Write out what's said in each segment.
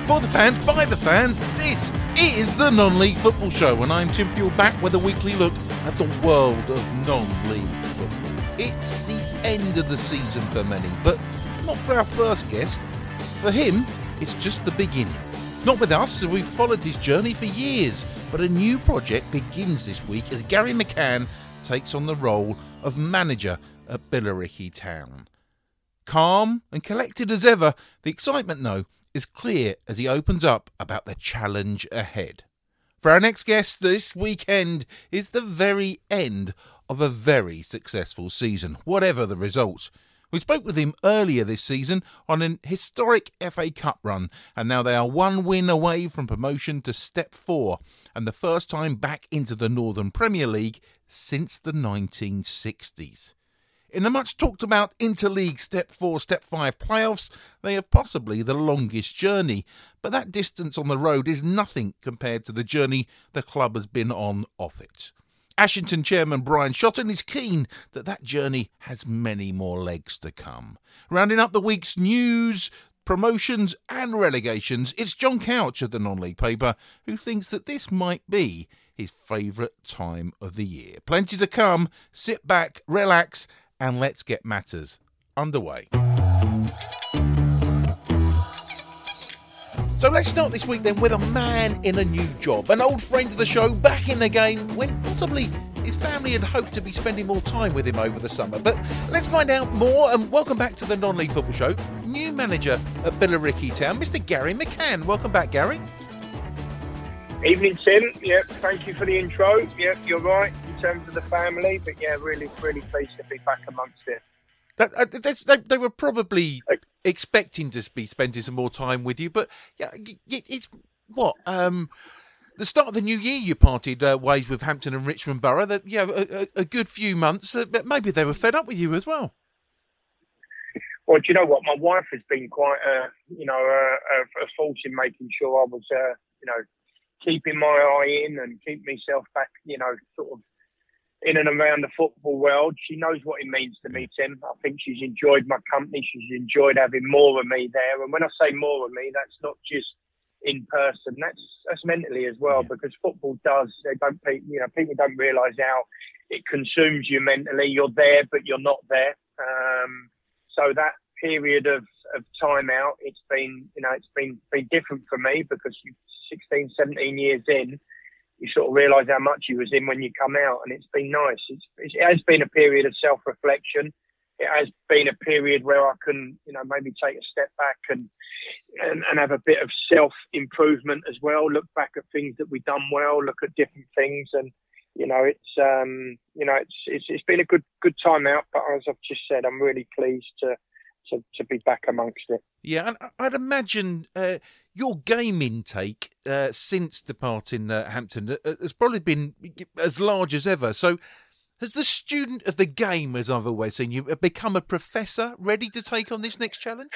For the fans, by the fans, this is the Non-League Football Show, and I'm Tim Peel back with a weekly look at the world of non-league football. It's the end of the season for many, but not for our first guest. For him, it's just the beginning. Not with us, as we've followed his journey for years, but a new project begins this week as Gary McCann takes on the role of manager at Billericay Town. Calm and collected as ever, the excitement, though, is clear as he opens up about the challenge ahead. For our next guest, this weekend is the very end of a very successful season, whatever the results. We spoke with him earlier this season on an historic FA Cup run, and now they are one win away from promotion to Step 4, and the first time back into the Northern Premier League since the 1960s. In the much talked about Interleague Step 4, Step 5 playoffs, they have possibly the longest journey, but that distance on the road is nothing compared to the journey the club has been on off it. Ashington chairman Brian Shotton is keen that journey has many more legs to come. Rounding up the week's news, promotions and relegations, it's John Couch of the Non-League paper who thinks that this might be his favourite time of the year. Plenty to come. Sit back, relax, and let's get matters underway. So let's start this week then with a man in a new job. An old friend of the show back in the game when possibly his family had hoped to be spending more time with him over the summer. But let's find out more, and welcome back to the Non-League Football Show. New manager at Billericay Town, Mr. Gary McCann. Welcome back, Gary. Evening, Tim. Yeah, thank you for the intro. Yeah, you're right in terms of the family, but yeah, really pleased to be back amongst it. They were probably expecting to be spending some more time with you, but yeah, it's what the start of the new year. You parted ways with Hampton and Richmond Borough. That a good few months, but maybe they were fed up with you as well. Well, do you know what? My wife has been quite a force in making sure I was keeping my eye in and keep myself back, sort of in and around the football world. She knows what it means to me, Tim. I think she's enjoyed my company. She's enjoyed having more of me there. And when I say more of me, that's not just in person. That's mentally as well, because football does. People don't realise how it consumes you mentally. You're there, but you're not there. So that period of time out, it's been different for me, because 16, 17 years in, you sort of realise how much you was in when you come out, and it's been nice. It has been a period of self-reflection. It has been a period where I can, maybe take a step back and have a bit of self-improvement as well. Look back at things that we've done well. Look at different things, and it's been a good time out. But as I've just said, I'm really pleased to be back amongst it. Yeah, and I'd imagine your game intake since departing Hampton has probably been as large as ever. So has the student of the game, as I've always seen you, become a professor ready to take on this next challenge?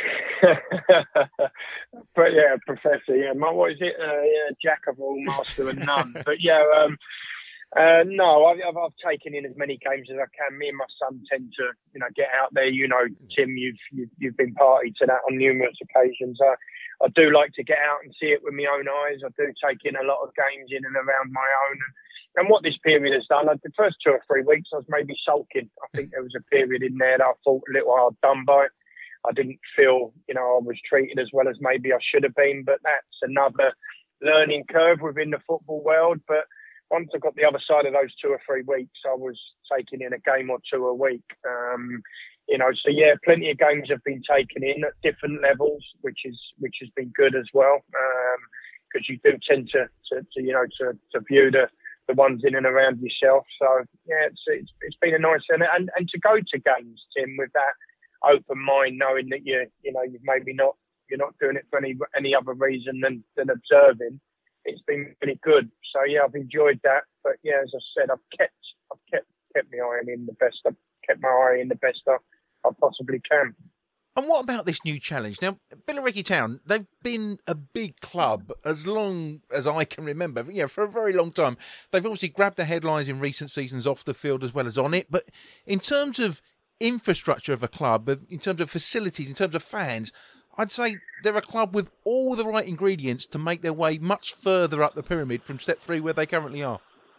But yeah, professor, yeah. What is it? Jack of all, master of none. But yeah, no, I've taken in as many games as I can. Me and my son tend to, get out there. Tim, you've been party to that on numerous occasions. I do like to get out and see it with my own eyes. I do take in a lot of games in and around my own. And what this period has done, the first 2 or 3 weeks, I was maybe sulking. I think there was a period in there that I thought a little hard done by. I didn't feel, I was treated as well as maybe I should have been. But that's another learning curve within the football world. But once I got the other side of those 2 or 3 weeks, I was taking in a game or two a week. So yeah, plenty of games have been taken in at different levels, which has been good as well. Because you do tend to view the ones in and around yourself. So yeah, it's been a nice and to go to games, Tim, with that open mind, knowing that you're not doing it for any other reason than observing. It's been really good. So yeah, I've enjoyed that. But yeah, as I said, I've kept my eye in the best. I've kept my eye in the best I possibly can. And what about this new challenge? Now, Billericay Town, they've been a big club as long as I can remember. For a very long time. They've obviously grabbed the headlines in recent seasons off the field as well as on it. But in terms of infrastructure of a club, in terms of facilities, in terms of fans, I'd say they're a club with all the right ingredients to make their way much further up the pyramid from step 3 where they currently are.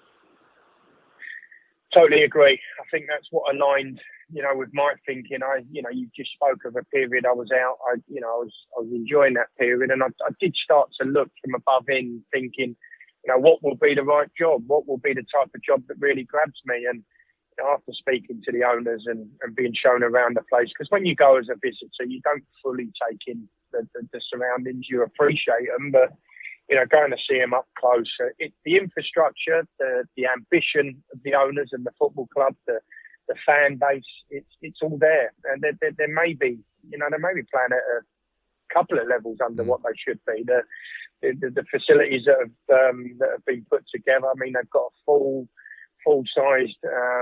Totally agree. I think that's what aligned, with my thinking. You just spoke of a period I was out. I was enjoying that period, and I did start to look from above in, thinking, what will be the right job? What will be the type of job that really grabs me? And after speaking to the owners and being shown around the place, because when you go as a visitor, you don't fully take in the surroundings. You appreciate them, but going to see them up close, the infrastructure, the ambition of the owners and the football club, the fan base, it's all there. And there may be playing at a couple of levels under what they should be. The facilities that have been put together. I mean, they've got a full-sized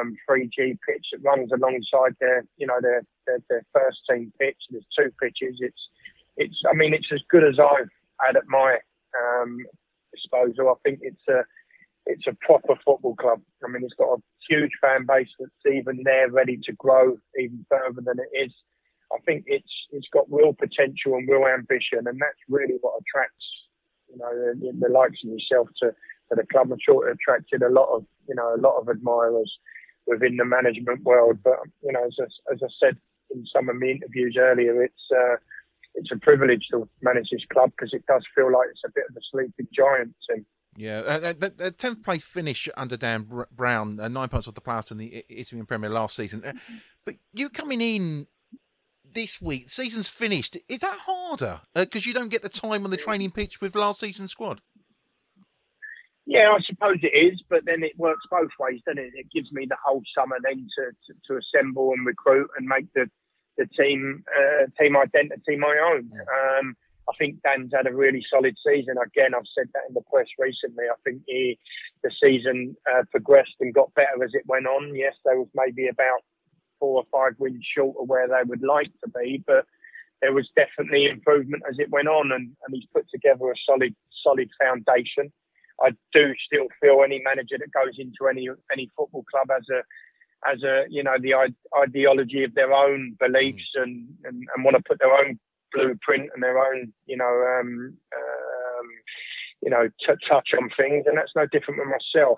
3G pitch that runs alongside their first team pitch. There's 2 pitches. It's as good as I've had at my disposal. I think it's a proper football club. I mean, it's got a huge fan base that's even there, ready to grow even further than it is. I think it's got real potential and real ambition, and that's really what attracts the likes of yourself to the club. I'm sure it attracted a lot of admirers within the management world. But as I said in some of my interviews earlier, it's a privilege to manage this club because it does feel like it's a bit of a sleeping giant. Yeah, the 10th place finish under Dan Brown, 9 points off the playoffs in the Isthmian Premier last season. But you coming in this week, the season's finished. Is that harder? Because you don't get the time on the training pitch with last season's squad? Yeah, I suppose it is, but then it works both ways, doesn't it? It gives me the whole summer then to assemble and recruit and make the team identity my own. I think Dan's had a really solid season. Again, I've said that in the press recently. I think the season progressed and got better as it went on. Yes, there was maybe about 4 or 5 wins short of where they would like to be, but there was definitely improvement as it went on, and he's put together a solid foundation. I do still feel any manager that goes into any football club has the ideology of their own beliefs and want to put their own blueprint and their own touch on things, and that's no different with myself.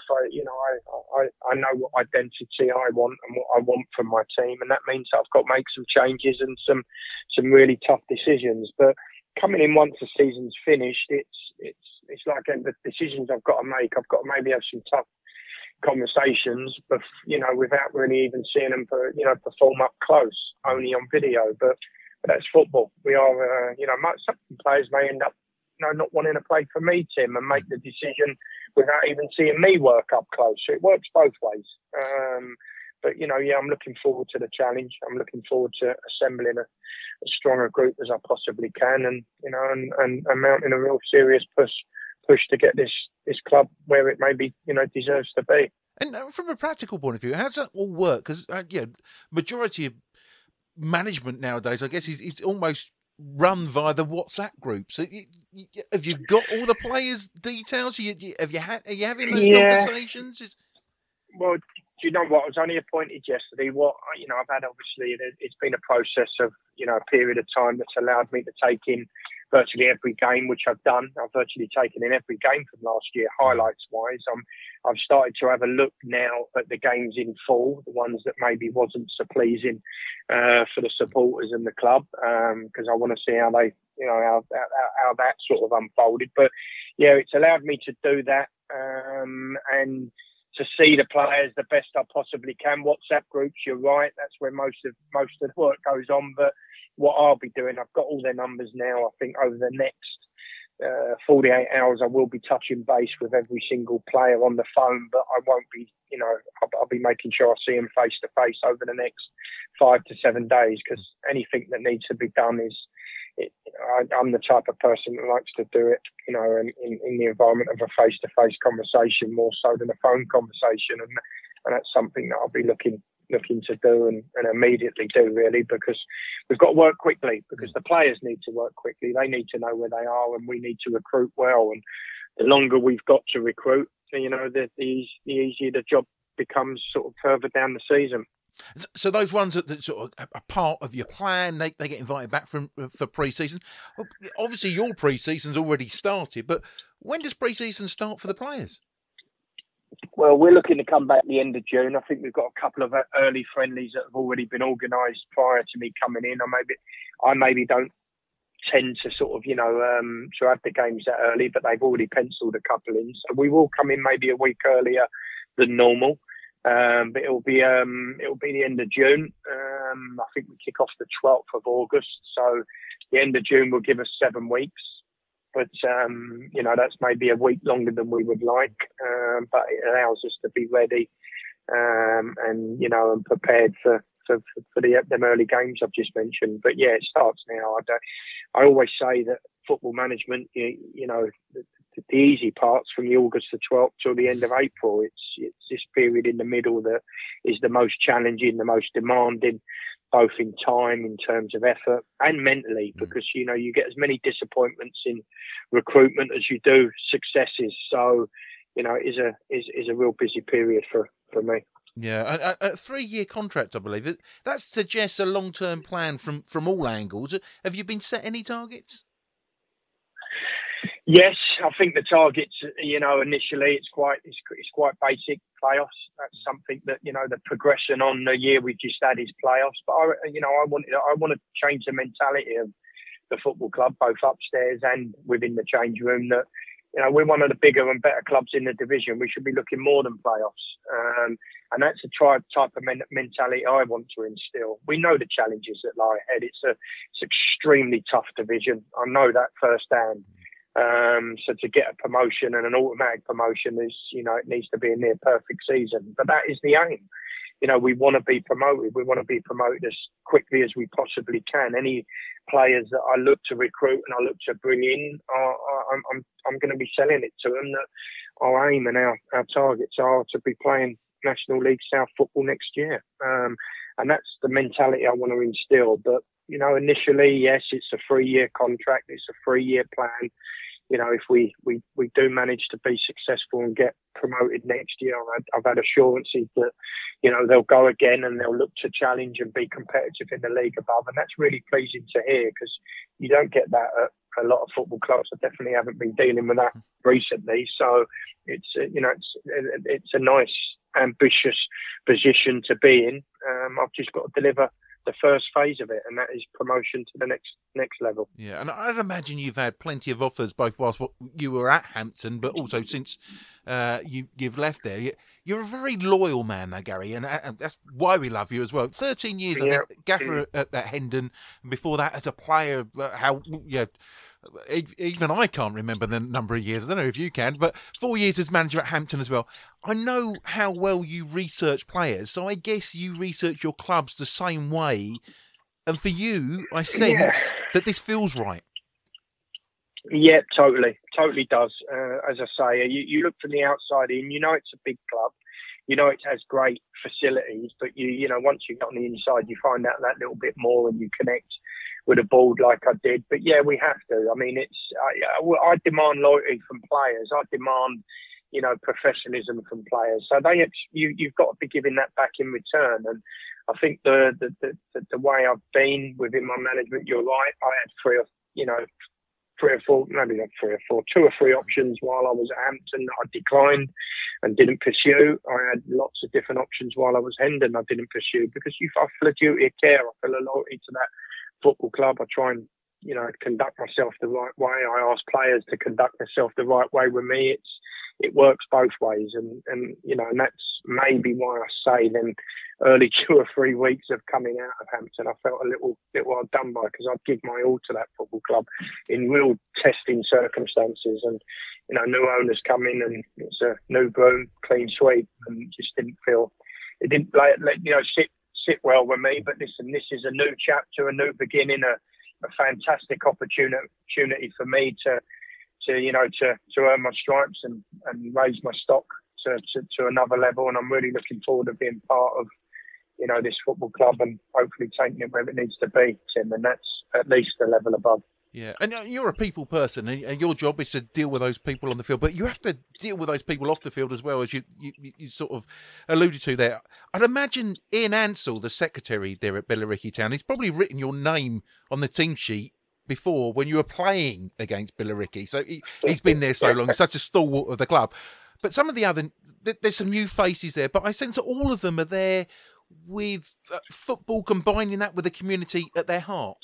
I know what identity I want and what I want from my team, and that means I've got to make some changes and some really tough decisions. But coming in once the season's finished, it's like the decisions I've got to make. I've got to maybe have some tough conversations, but without really even seeing them perform up close, only on video. But that's football. We are, some players may end up not wanting to play for me, Tim, and make the decision without even seeing me work up close. So it works both ways. But I'm looking forward to the challenge. I'm looking forward to assembling a stronger group as I possibly can, and mounting a real serious push to get this club where it maybe deserves to be. And from a practical point of view, how does that all work? Because majority of management nowadays, I guess, is almost run via the WhatsApp group. So have you got all the players' details? Are you having those conversations? Well, do you know what? I was only appointed yesterday. I've had, obviously, it's been a process of, a period of time that's allowed me to take in virtually every game, which I've done. I've virtually taken in every game from last year, highlights-wise. I've started to have a look now at the games in full, the ones that maybe wasn't so pleasing for the supporters and the club, because I want to see how they, how that sort of unfolded. But yeah, it's allowed me to do that and to see the players the best I possibly can. WhatsApp groups, you're right, that's where most of the work goes on. But what I'll be doing, I've got all their numbers now. I think over the next 48 hours, I will be touching base with every single player on the phone, but I won't be, I'll be making sure I see them face to face over the next 5 to 7 days, because anything that needs to be done I'm the type of person that likes to do it, in the environment of a face-to-face conversation more so than a phone conversation, and that's something that I'll be looking to do and immediately do, really, because we've got to work quickly, because the players need to work quickly. They need to know where they are, and we need to recruit well. And the longer we've got to recruit, the easier the job becomes sort of further down the season. So those ones that sort of are part of your plan, they get invited back for pre-season. Well, obviously, your pre-season's already started, but when does pre-season start for the players? Well, we're looking to come back at the end of June. I think we've got a couple of early friendlies that have already been organised prior to me coming in. I maybe don't tend to sort of, to have the games that early, but they've already penciled a couple in. So we will come in maybe a week earlier than normal. But it'll be the end of June. I think we kick off the 12th of August. So the end of June will give us 7 weeks. But, that's maybe a week longer than we would like. But it allows us to be ready and prepared for them early games I've just mentioned. But yeah, it starts now. I always say that football management, the easy parts from the August the 12th till the end of April. It's this period in the middle that is the most challenging, the most demanding, both in time, in terms of effort, and mentally, because you get as many disappointments in recruitment as you do successes. So, it is a real busy period for me. Yeah, a 3-year contract, I believe. That suggests a long-term plan from all angles. Have you been set any targets? Yes, I think the targets, initially it's quite basic playoffs. That's something that the progression on the year we just had is playoffs. But I want to change the mentality of the football club, both upstairs and within the change room. That we're one of the bigger and better clubs in the division. We should be looking more than playoffs, and that's the type of mentality I want to instill. We know the challenges that lie ahead. It's extremely tough division. I know that firsthand. So to get a promotion and an automatic promotion is, it needs to be a near perfect season. But that is the aim. We want to be promoted. We want to be promoted as quickly as we possibly can. Any players that I look to recruit and I look to bring in, I'm going to be selling it to them that our aim and our targets are to be playing National League South football next year. And that's the mentality I want to instill. But, initially, yes, it's a 3-year contract. It's a 3-year plan. If we do manage to be successful and get promoted next year, I've had assurances that, they'll go again and they'll look to challenge and be competitive in the league above. And that's really pleasing to hear, because you don't get that at a lot of football clubs. I definitely haven't been dealing with that recently. So it's a nice, ambitious position to be in. I've just got to deliver the first phase of it, and that is promotion to the next level. Yeah, and I'd imagine you've had plenty of offers, both whilst you were at Hampton, but also since you've left there. You're a very loyal man, though, Gary, and that's why we love you as well. 13 years, I think, gaffer at Hendon, and before that as a player. Even I can't remember the number of years. I don't know if you can, but 4 years as manager at Hampton as well. I know how well you research players, so I guess you research your clubs the same way. And for you, I sense that this feels right. Yeah, totally does. As I say, you look from the outside in, it's a big club. It has great facilities, but once you get on the inside, you find out that little bit more and you connect with a board like I did. But yeah, we have to. I mean, I demand loyalty from players. I demand, professionalism from players. So you've got to be giving that back in return. And I think the way I've been within my management, you're right. I had 2 or 3 options while I was at Hampton that I declined and didn't pursue. I had lots of different options while I was at Hendon I didn't pursue, because I feel a duty of care. I feel a loyalty to that football club. I try and conduct myself the right way. I ask players to conduct themselves the right way with me. It works both ways, and that's maybe why I say them early 2 or 3 weeks of coming out of Hampton, I felt a little hard done by, because I'd give my all to that football club in real testing circumstances, and new owners come in and it's a new broom, clean sweep, and just didn't feel it didn't sit well with me. But listen, this is a new chapter, a new beginning, a fantastic opportunity for me to earn my stripes and raise my stock to another level. And I'm really looking forward to being part of this football club and hopefully taking it where it needs to be, Tim. And that's at least a level above. Yeah, and you're a people person, and your job is to deal with those people on the field, but you have to deal with those people off the field as well, as you sort of alluded to there. I'd imagine Ian Ansell, the secretary there at Billericay Town, he's probably written your name on the team sheet before when you were playing against Billericay. So he's been there so long, he's such a stalwart of the club. But some of the other, there's some new faces there, but I sense that all of them are there with football, combining that with the community at their heart.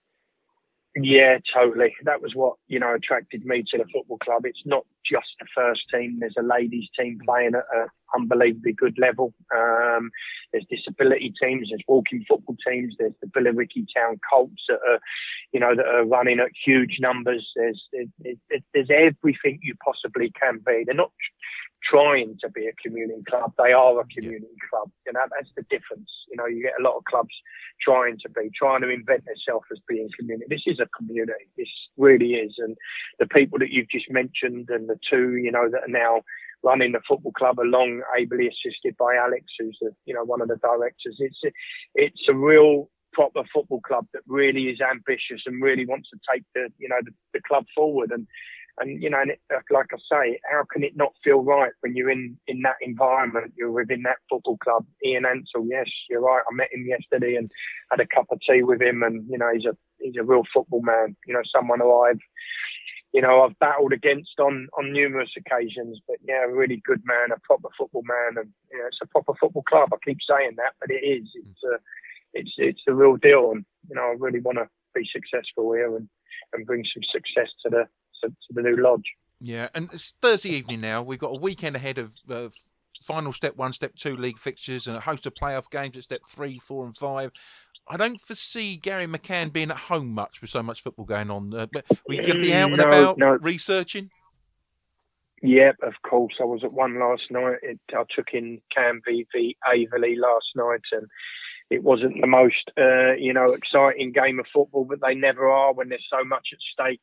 Yeah, totally. That was what, attracted me to the football club. It's not just the first team. There's a ladies team playing at an unbelievably good level. There's disability teams. There's walking football teams. There's the Billericay Town Colts that are running at huge numbers. There's everything you possibly can be. They're not trying to be a community club. They are a community club. That's the difference. You get a lot of clubs trying to invent themselves as being community. This is a community. This really is. And the people that you've just mentioned and the two, that are now running the football club along, ably assisted by Alex, who's one of the directors. It's a real proper football club that really is ambitious and really wants to take the club forward. And like I say, how can it not feel right when you're in that environment? You're within that football club. Ian Ansell, yes, you're right. I met him yesterday and had a cup of tea with him, and he's a real football man. Someone who I've battled against on numerous occasions. But yeah, a really good man, a proper football man, and it's a proper football club. I keep saying that, but it is. It's the real deal, and I really want to be successful here and bring some success to the new lodge. Yeah, and it's Thursday evening now. We've got a weekend ahead of final Step 1, Step 2 league fixtures and a host of playoff games at Step 3, 4 and 5. I don't foresee Gary McCann being at home much with so much football going on. But we going to be out and about researching? Yeah, of course. I was at one last night. I took in Canvey v Averley last night, and it wasn't the most, exciting game of football, but they never are when there's so much at stake.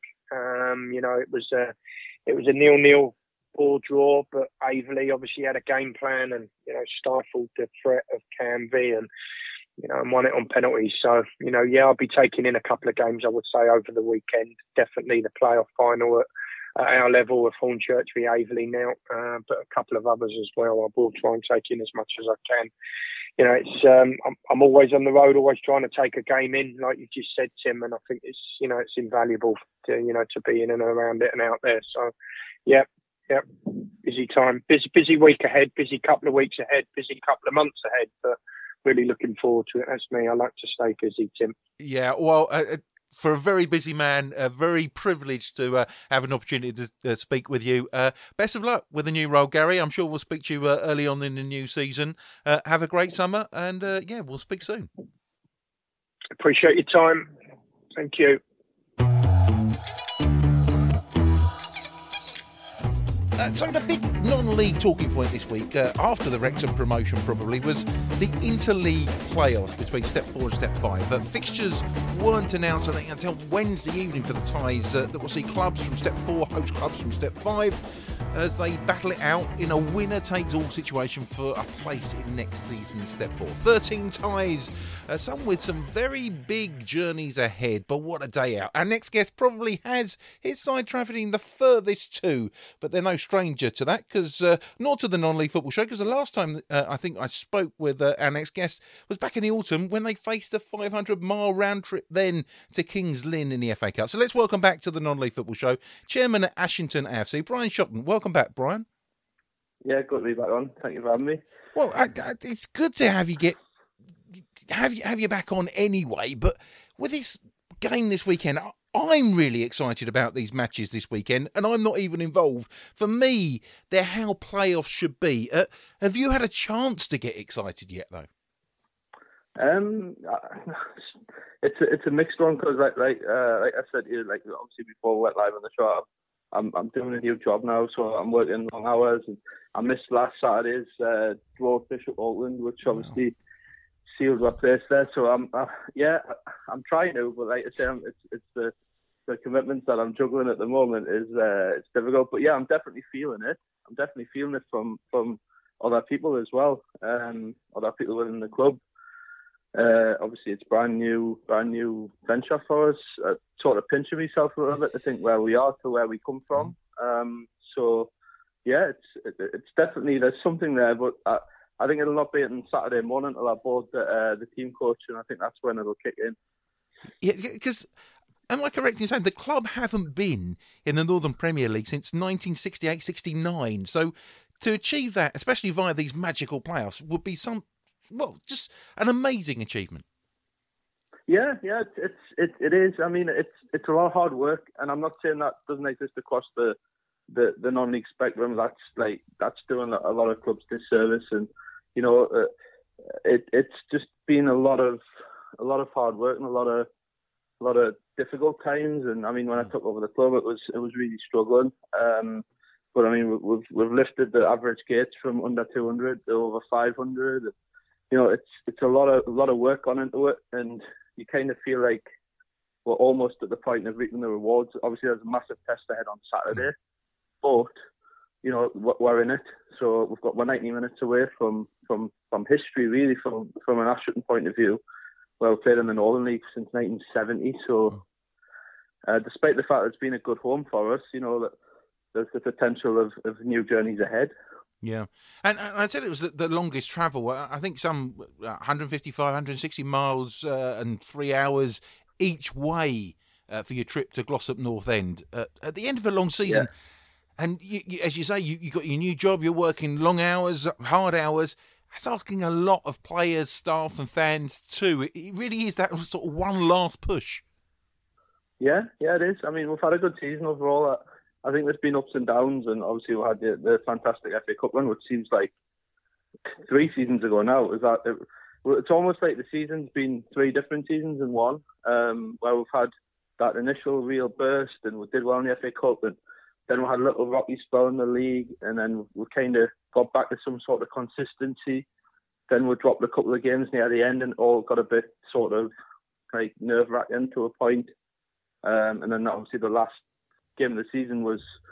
It was a 0-0 ball draw, but Averley obviously had a game plan and stifled the threat of Canvey and won it on penalties. So I'll be taking in a couple of games, I would say, over the weekend. Definitely the playoff final at our level of Hornchurch v Averley now, but a couple of others as well. I will try and take in as much as I can. I'm always on the road, always trying to take a game in, like you just said, Tim, and I think it's invaluable to be in and around it and out there. So, yeah, busy time, busy week ahead, busy couple of weeks ahead, busy couple of months ahead, but really looking forward to it. That's me. I like to stay busy, Tim. Yeah, well, for a very busy man, very privileged to have an opportunity to speak with you. Best of luck with the new role, Gary. I'm sure we'll speak to you early on in the new season. Have a great summer, and we'll speak soon. Appreciate your time. Thank you. So the big non-league talking point this week, after the Wrexham promotion probably, was the interleague playoffs between Step 4 and Step 5. Fixtures weren't announced, I think, until Wednesday evening for the ties that will see clubs from Step 4 host clubs from Step 5 as they battle it out in a winner-takes-all situation for a place in next season's Step 4. 13 ties, some with some very big journeys ahead, but what a day out. Our next guest probably has his side travelling the furthest too, but they're no stranger to that, because nor to the non-league football show, because the last time I think I spoke with our next guest was back in the autumn when they faced a 500-mile round trip then to Kings Lynn in the FA Cup. So let's welcome back to the non-league football show, Chairman at Ashington AFC, Brian Shotton. Welcome back, Brian. Yeah, good to be back on. Thank you for having me. Well, it's good to have you back on anyway, but with this game this weekend, I'm really excited about these matches this weekend, and I'm not even involved. For me, they're how playoffs should be. Have you had a chance to get excited yet, though? It's a mixed one, because like I said to you, obviously before we went live on the show, I'm doing a new job now, so I'm working long hours, and I missed last Saturday's Dwarffish at Auckland, which obviously sealed my place there. So I'm trying to, but like I say, it's the commitments that I'm juggling at the moment is it's difficult. But yeah, I'm definitely feeling it. I'm definitely feeling it from other people as well, other people within the club. Obviously, it's brand new venture for us. Sort of pinching myself a little bit to think where we are to where we come from. So, yeah, it's definitely, there's something there, but I think it'll not be on Saturday morning until I board the team coach, and I think that's when it'll kick in. Yeah, because am I correct in saying the club haven't been in the Northern Premier League since 1968-69? So to achieve that, especially via these magical playoffs, would be just an amazing achievement. Yeah, it is. I mean, it's a lot of hard work, and I'm not saying that doesn't exist across the non-league spectrum. That's doing a lot of clubs disservice, and it's just been a lot of hard work and a lot of difficult times. And I mean, when I took over the club, it was really struggling. But I mean, we've lifted the average gates from under 200 to over 500. It's a lot of work on into it, and you kind of feel like we're almost at the point of reaping the rewards. Obviously, there's a massive test ahead on Saturday, but we're in it. So we're 90 minutes away from history, really, from an Ashton point of view. Well, we've played in the Northern League since 1970. So, despite the fact it's been a good home for us, that there's the potential of new journeys ahead. Yeah, and I said it was the longest travel. I think some 155, 160 miles and 3 hours each way for your trip to Glossop North End at the end of a long season. Yeah. And you, as you say, you got your new job. You're working long hours, hard hours. That's asking a lot of players, staff, and fans too. It really is that sort of one last push. Yeah, it is. I mean, we've had a good season overall. I think there's been ups and downs, and obviously we had the fantastic FA Cup run, which seems like 3 seasons ago now. It's almost like the season's been 3 different seasons in one, where we've had that initial real burst, and we did well in the FA Cup, and then we had a little rocky spell in the league, and then we kind of got back to some sort of consistency. Then we dropped a couple of games near the end, and all got a bit sort of like nerve-wracking to a point. And then obviously the last game of the season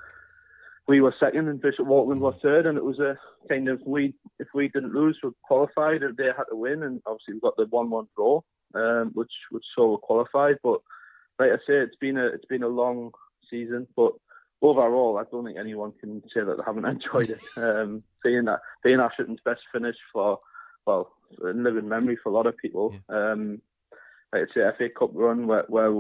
we were second and Bishop Auckland were third, and it was a kind of if we didn't lose, we qualified, and they had to win, and obviously we got the 1-1 draw, which saw we qualified. But like I say, it's been a long season, but overall, I don't think anyone can say that they haven't enjoyed it. Being Ashton's best finish in living memory for a lot of people. Yeah. Like I say, FA Cup run where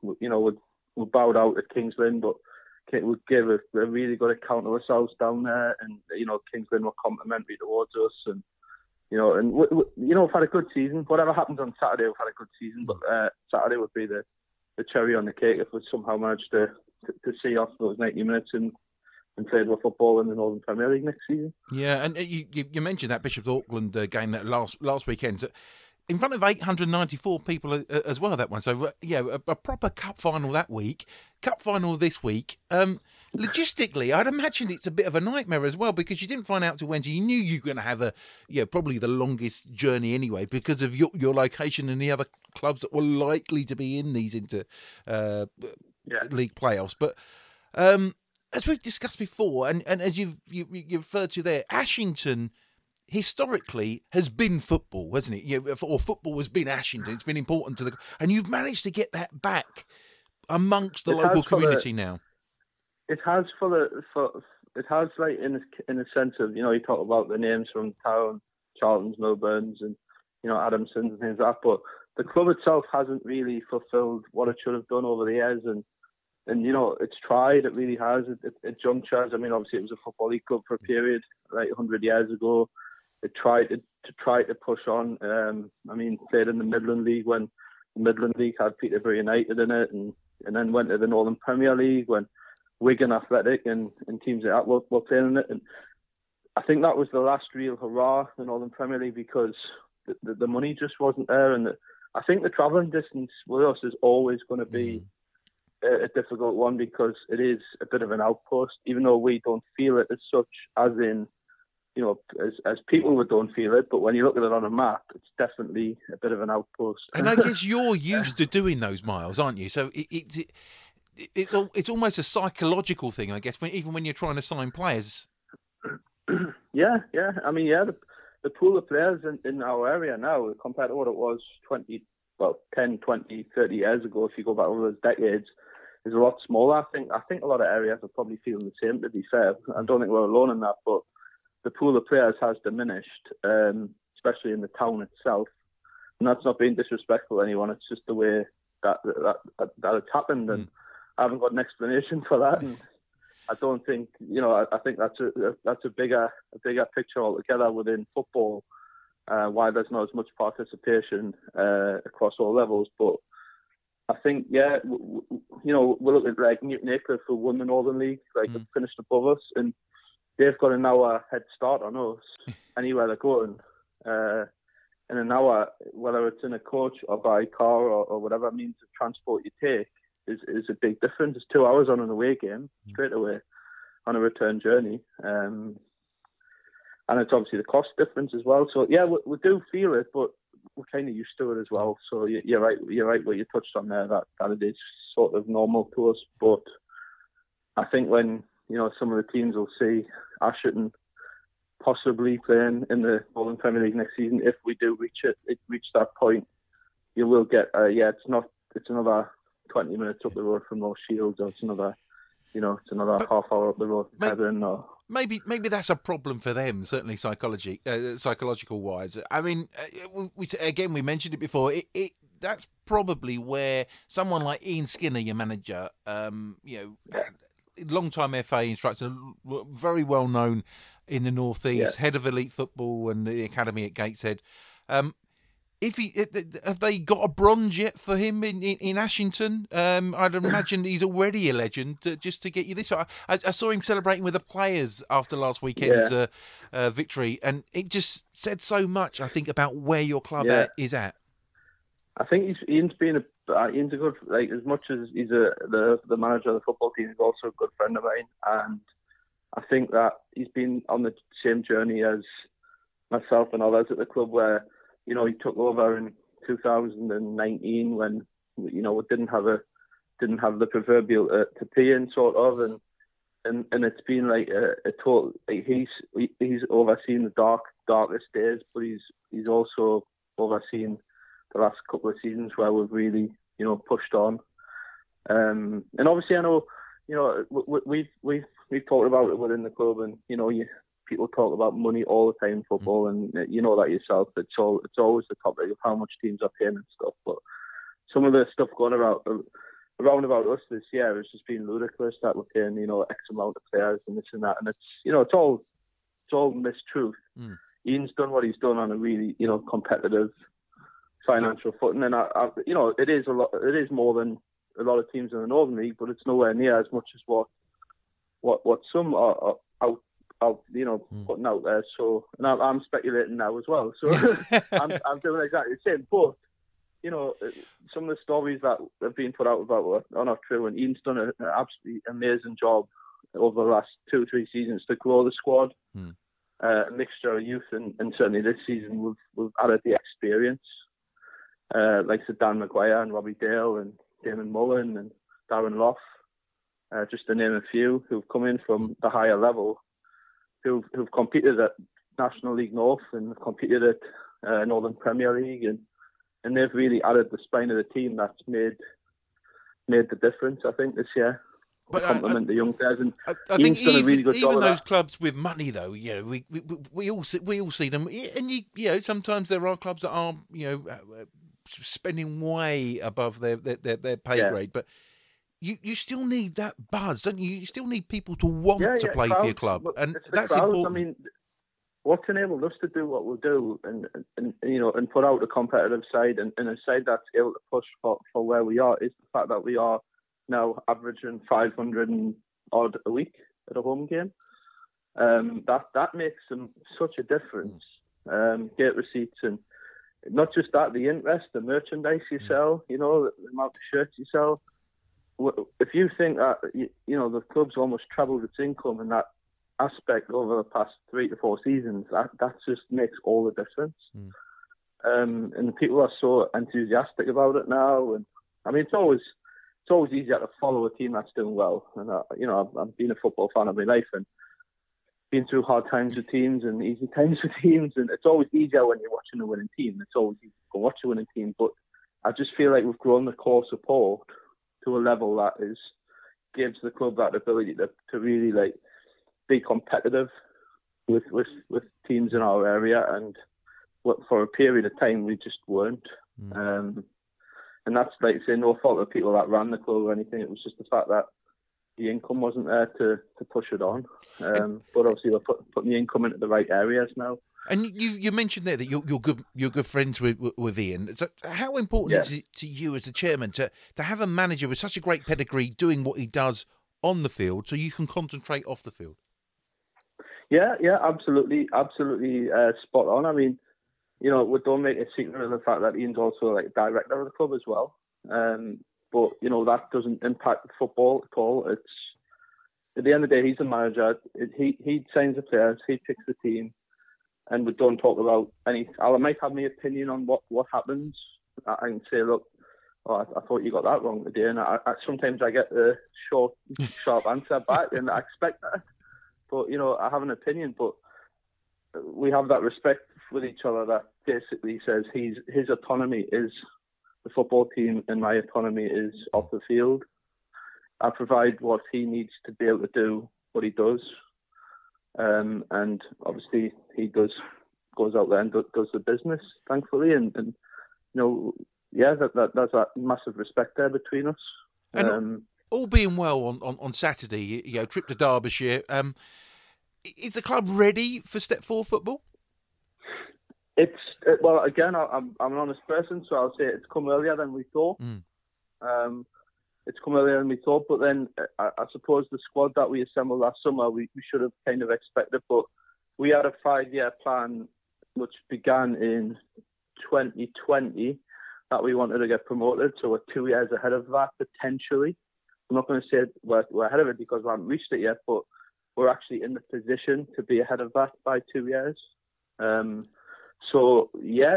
we bowed out at Kings Lynn, but we gave a really good account of ourselves down there, and Kings Lynn were complimentary towards us, and we've had a good season. Whatever happens on Saturday, we've had a good season, but Saturday would be the cherry on the cake if we somehow managed to see off those 90 minutes and played with football in the Northern Premier League next season. Yeah, and you mentioned that Bishop Auckland game that last weekend. In front of 894 people as well, that one. So, a proper cup final that week, cup final this week. Logistically, I'd imagine it's a bit of a nightmare as well, because you didn't find out till Wednesday. You knew you were going to have probably the longest journey anyway, because of your location and the other clubs that were likely to be in these league playoffs. But as we've discussed before, and as you've referred to there, Ashington historically has been football, hasn't it? Or football has been Ashington. It's been important to and you've managed to get that back amongst the local community now. It has like in a sense of you talk about the names from town, Charlton's, Milburn's, and Adamson's and things like that, but the club itself hasn't really fulfilled what it should have done over the years, and it's tried. It really has. At junctures, I mean, obviously it was a football league club for a period, like 100 years ago. It tried to push on. Played in the Midland League when the Midland League had Peterborough United in it, and then went to the Northern Premier League when Wigan Athletic and teams like that were playing in it. And I think that was the last real hurrah, the Northern Premier League, because the money just wasn't there. And I think the travelling distance with us is always going to be a difficult one, because it is a bit of an outpost, even though we don't feel it as such, as in, as people don't feel it, but when you look at it on a map, it's definitely a bit of an outpost. And I guess you're used to doing those miles, aren't you? So it's almost a psychological thing, I guess, even when you're trying to sign players. Yeah. I mean, the pool of players in our area now compared to what it was 10, 20, 30 years ago, if you go back over those decades, is a lot smaller. I think a lot of areas are probably feeling the same, to be fair. I don't think we're alone in that, but the pool of players has diminished, especially in the town itself. And that's not being disrespectful to anyone. It's just the way that it's happened, and I haven't got an explanation for that. And I don't think, I think that's a bigger picture altogether within football. Why there's not as much participation across all levels, but I think we look at like Newton Aycliffe, who won the Northern League, have finished above us, and they've got an hour head start on us anywhere they're going. In an hour, whether it's in a coach or by car or whatever means of transport you take, is a big difference. It's 2 hours on an away game straight away on a return journey, and it's obviously the cost difference as well. So we do feel it, but we're kind of used to it as well. So you're right. You're right what you touched on there, that it is sort of normal to us. But I think when some of the teams will see Ashton possibly playing in the Northern Premier League next season, if we do reach that point, you will get it's another 20 minutes up the road from North Shields, or it's another half hour up the road from Heaven, or maybe that's a problem for them, certainly psychological wise. I mean, we mentioned it before. That's probably where someone like Ian Skinner, your manager, long-time FA instructor, very well known in the North East, head of elite football and the academy at Gateshead. Have they got a bronze yet for him in Ashington? I'd imagine he's already a legend just to get you this. I saw him celebrating with the players after last weekend's victory, and it just said so much, I think, about where your club is at. I think Ian's a good, as much as he's the manager of the football team, he's also a good friend of mine, and I think that he's been on the same journey as myself and others at the club, where he took over in 2019 when we didn't have the proverbial to pay in, sort of, and it's been like a total. He's overseen the darkest days, but he's also overseen the last couple of seasons where we've really pushed on, and obviously I know we've talked about it within the club, and people talk about money all the time in football, and you know that yourself. It's always the topic of how much teams are paying and stuff. But some of the stuff going around about us this year has just been ludicrous, that we're paying X amount of players and this and that, and it's all mistruth. Ian's done what he's done on a really competitive financial footing, and it is a lot. It is more than a lot of teams in the Northern League, but it's nowhere near as much as what some are out putting out there. So, and I'm speculating now as well. So I'm doing exactly the same. But some of the stories that have been put out about are not true. And Ian's done an absolutely amazing job over the last 2-3 seasons to grow the squad. A mixture of youth, and certainly this season we've added the experience, like Sir Dan Maguire and Robbie Dale and Damon Mullen and Darren Lough, just to name a few, who've come in from the higher level, who've competed at National League North and have competed at Northern Premier League, and they've really added the spine of the team that's made the difference, I think, this year. But compliment the young players, and I think done a really good job even of those that. clubs with money, though, we all see them, and sometimes there are clubs that are spending way above their pay grade, but you still need that buzz, don't you? You still need people to want to play for your club, and that's important. I mean, what's enabled us to do what we do, and put out a competitive side and a side that's able to push for where we are, is the fact that we are now averaging 500 and odd a week at a home game. That makes such a difference. Gate receipts, and not just that, the interest, the merchandise you sell, the amount of shirts you sell. If you think that the club's almost trebled its income in that aspect over the past 3 to 4 seasons, that just makes all the difference. And people are so enthusiastic about it now, and I mean, it's always easier to follow a team that's doing well. And I've been a football fan of my life, and been through hard times with teams and easy times with teams, and it's always easier when you're watching a winning team. It's always easy to watch a winning team, but I just feel like we've grown the core support to a level that gives the club that ability to really like be competitive with teams in our area, and for a period of time we just weren't. And that's like saying no fault of people that ran the club or anything. It was just the fact that the income wasn't there to push it on. But obviously we're putting the income into the right areas now. And you mentioned there that you're good friends with Ian. So how important is it to you as the chairman to have a manager with such a great pedigree doing what he does on the field, so you can concentrate off the field? Yeah, absolutely, spot on. I mean, we don't make a secret of the fact that Ian's also like director of the club as well. But that doesn't impact football at all. It's at the end of the day, he's the manager. He signs the players, he picks the team, and we don't talk about any. I might have my opinion on what happens. I can say, look, I thought you got that wrong today, and I sometimes I get the short, sharp answer back, and I expect that. But I have an opinion, but we have that respect with each other that basically says his autonomy is the football team and my autonomy is off the field. I provide what he needs to be able to do what he does, and obviously he goes out there and does the business, thankfully, and there's that massive respect there between us. And all being well on Saturday, trip to Derbyshire. Is the club ready for Step 4 football? Well, again, I'm an honest person, so I'll say it's come earlier than we thought. It's come earlier than we thought, but then I suppose the squad that we assembled last summer, we should have kind of expected. But we had a 5-year plan which began in 2020 that we wanted to get promoted, so we're 2 years ahead of that potentially. I'm not going to say we're ahead of it because we haven't reached it yet, but we're actually in the position to be ahead of that by 2 years. So yeah,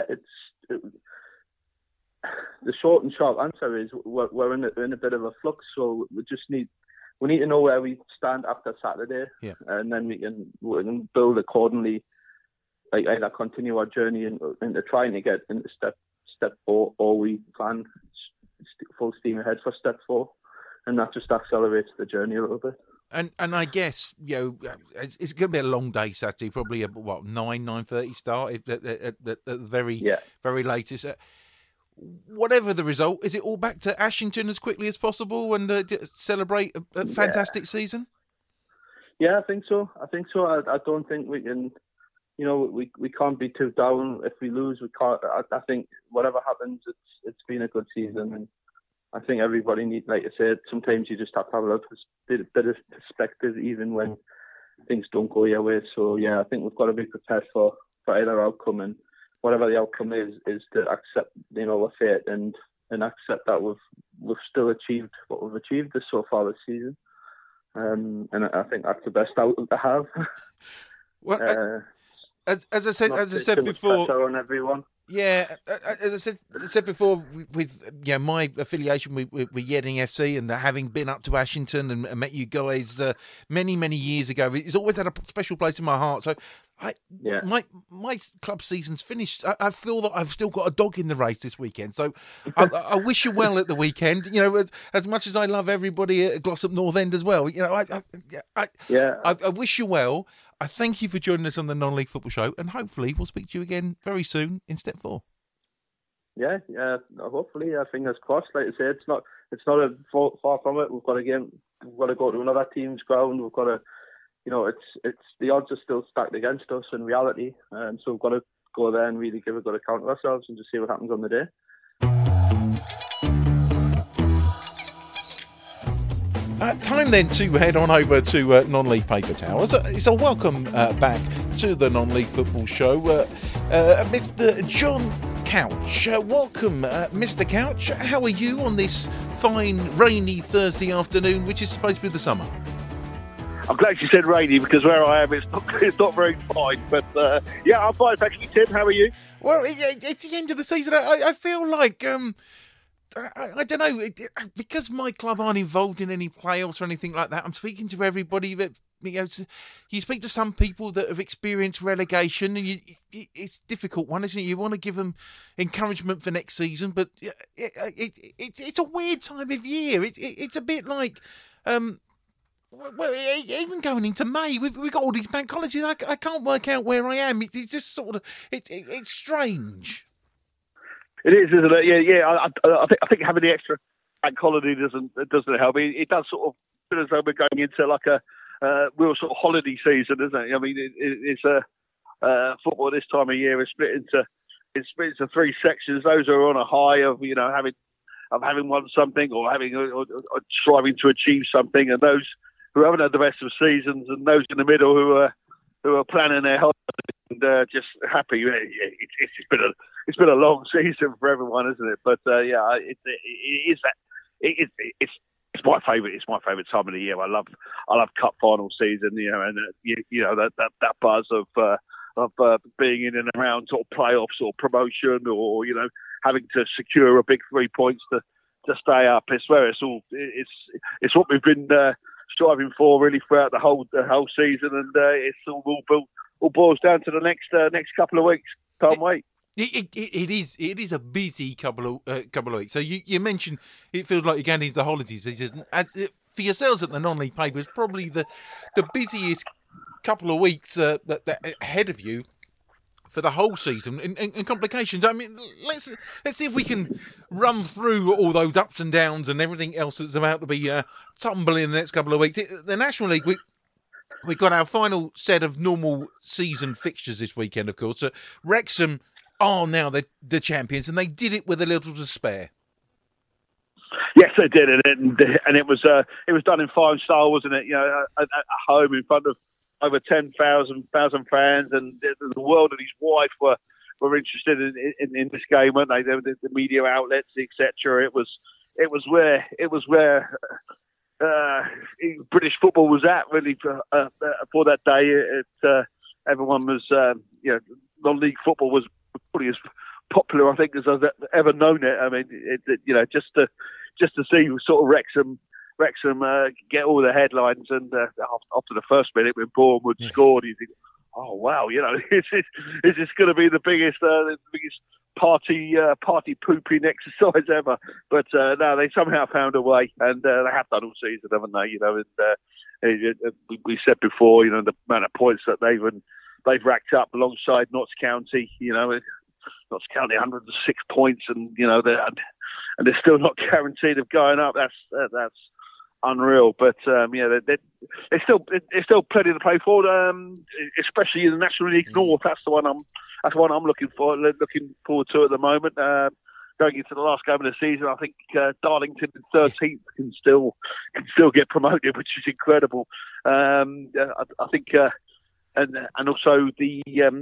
the short and sharp answer is we're in a bit of a flux. So we need to know where we stand after Saturday, and then we can build accordingly. Like either continue our journey into trying to get into step 4, or we plan full steam ahead for Step 4, and that just accelerates the journey a little bit. And I guess it's going to be a long day Saturday, probably a 9:30 start at the very latest. Whatever the result, is it all back to Ashington as quickly as possible and celebrate a fantastic season? Yeah, I think so. I don't think we can. We can't be too down. If we lose, we can't. I think whatever happens, it's been a good season, and I think everybody needs, like I said, sometimes you just have to have a little bit of perspective, even when things don't go your way. So yeah, I think we've got to be prepared for either outcome, and whatever the outcome is to accept, we're fit and accept that we've still achieved what we've achieved so far this season, and I think that's the best outlook to have. Well, as I said before, pressure on everyone. Yeah, as I said before, with my affiliation with Yeading FC and having been up to Ashington and met you guys many years ago, it's always had a special place in my heart. So, my club season's finished. I feel that I've still got a dog in the race this weekend. So, I wish you well at the weekend. As much as I love everybody at Glossop North End as well. I wish you well. I thank you for joining us on the Non-League Football Show, and hopefully we'll speak to you again very soon in Step 4. Yeah, hopefully, fingers crossed. Like I said, it's not far from it. We've got to go to another team's ground. We've got to, it's the odds are still stacked against us in reality, and so we've got to go there and really give a good account of ourselves and just see what happens on the day. Time then to head on over to Non-League Paper Towels. So welcome back to the Non-League Football Show, Mr. John Couch. Welcome, Mr. Couch. How are you on this fine, rainy Thursday afternoon, which is supposed to be the summer? I'm glad you said rainy, because where I am, it's not very fine. But I'm fine, thank you, Tim. How are you? Well, it's the end of the season. I feel like I don't know, because my club aren't involved in any playoffs or anything like that. I'm speaking to everybody that you speak to some people that have experienced relegation, and it's a difficult one, isn't it? You want to give them encouragement for next season, but it's a weird time of year. It's a bit like, well, even going into May, we've got all these bank holidays. I can't work out where I am. It's just sort of it's strange. It is, isn't it? Yeah. I think having the extra bank holiday doesn't help. It does sort of feel as though we're going into like a real sort of holiday season, isn't it? I mean, it's football this time of year is split into three sections. Those who are on a high of having won something or striving to achieve something, and those who haven't had the best of seasons, and those in the middle who are planning their holiday and just happy. It's been a long season for everyone, isn't it? But it's my favourite. It's my favourite time of the year. I love cup final season. And that buzz of being in and around sort of playoffs or promotion, or having to secure a big 3 points to stay up. It's where it's what we've been striving for really throughout the whole season, and it's all boils down to the next couple of weeks. Can't wait. It is a busy couple of weeks. So you mentioned it feels like you're going into the holidays. For yourselves at the non-league paper, it's probably the busiest couple of weeks that ahead of you for the whole season and complications. I mean, let's see if we can run through all those ups and downs and everything else that's about to be tumbling in the next couple of weeks. The National League, we've got our final set of normal season fixtures this weekend, of course. Wrexham are now the champions, and they did it with a little to spare. Yes, they did, and it was done in fine style, wasn't it? At home in front of over 10,000 fans, and the world and his wife were interested in this game, weren't they? The media outlets, etc. It was where British football was at really for that day. Everyone was, non-league football was probably as popular, I think, as I've ever known it. I mean, just to see sort of Wrexham get all the headlines, and after the first minute when Bournemouth scored, you think, oh wow, is this going to be the biggest party pooping exercise ever? But no, they somehow found a way, and they have done all season, haven't they? We said before, the amount of points that they've racked up alongside Notts County. Notts County 106 points, and they're still not guaranteed of going up. That's unreal. But there's still plenty to play for. Especially in the National League North. That's the one I'm looking forward to at the moment. Going into the last game of the season, I think Darlington in 13th can still get promoted, which is incredible. I think. And also the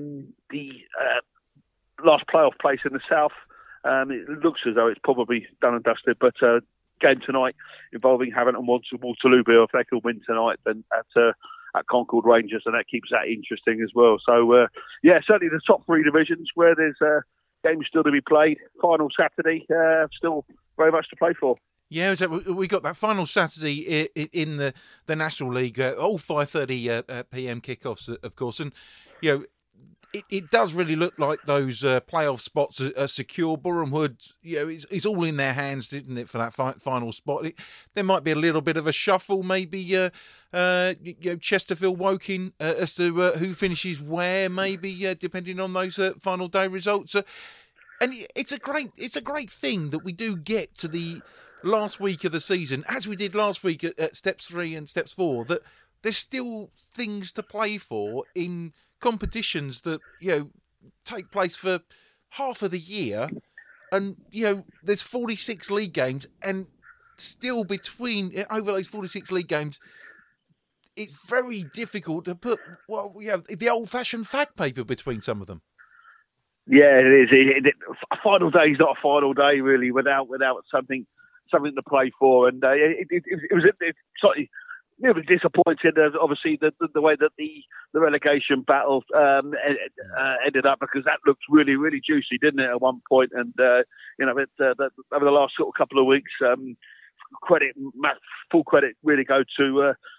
last playoff place in the south. It looks as though it's probably done and dusted. But game tonight involving Havant and Waterlooville. If they can win tonight, then at Concord Rangers, and that keeps that interesting as well. So certainly the top three divisions where there's games still to be played. Final Saturday, still very much to play for. Yeah, we got that final Saturday in the National League, all 5:30 p.m. kickoffs, of course, and it does really look like those playoff spots are secure. Boreham Wood, it's all in their hands, isn't it, for that final spot? There might be a little bit of a shuffle, maybe Chesterfield, Woking as to who finishes where, maybe depending on those final day results. And it's a great thing that we do get to the last week of the season, as we did last week at Steps 3 and Steps 4, that there's still things to play for in competitions that take place for half of the year, and there's 46 league games, and still between over those 46 league games, it's very difficult to put the old-fashioned fact paper between some of them. Yeah, it is. A final day is not a final day really without something to play for, and it was slightly. It was disappointing, obviously, the way that the relegation battle ended up, because that looked really, really juicy, didn't it, at one point? And over the last sort of couple of weeks, full credit really go to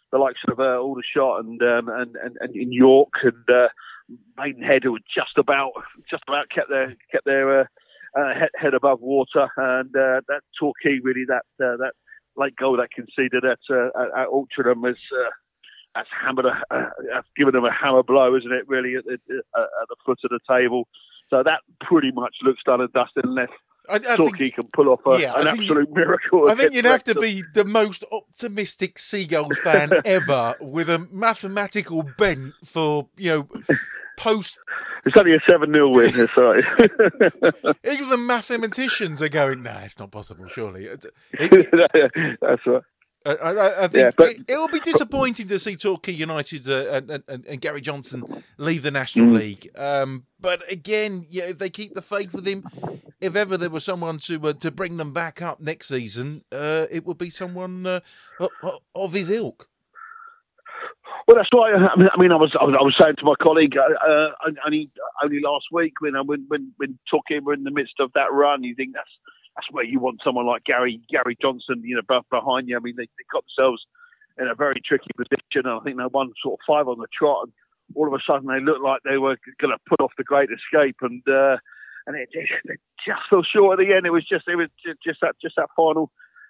the likes of Aldershot and in York and Maidenhead, who just about kept their head above water, and that Torquay really that late goal that conceded at Altrincham that's given them a hammer blow, isn't it? Really at the foot of the table. So that pretty much looks done and dusted unless Torquay can pull off an absolute miracle. I think you'd have to be the most optimistic Seagulls fan ever, with a mathematical bent for post. It's only a 7-0 win. Sorry. Even the mathematicians are going, nah, it's not possible, surely. That's right. I think it will be disappointing to see Torquay United and Gary Johnson leave the National League. But again, if they keep the faith with him, if ever there was someone to bring them back up next season, it would be someone of his ilk. Well, that's right. I mean, I was saying to my colleague only last week when Torquay were in the midst of that run, you think that's where you want someone like Gary Johnson, behind you. I mean, they got themselves in a very tricky position, and I think they won sort of 5 on the trot, and all of a sudden they looked like they were going to put off the Great Escape, and it just fell short at the end. It was just that final.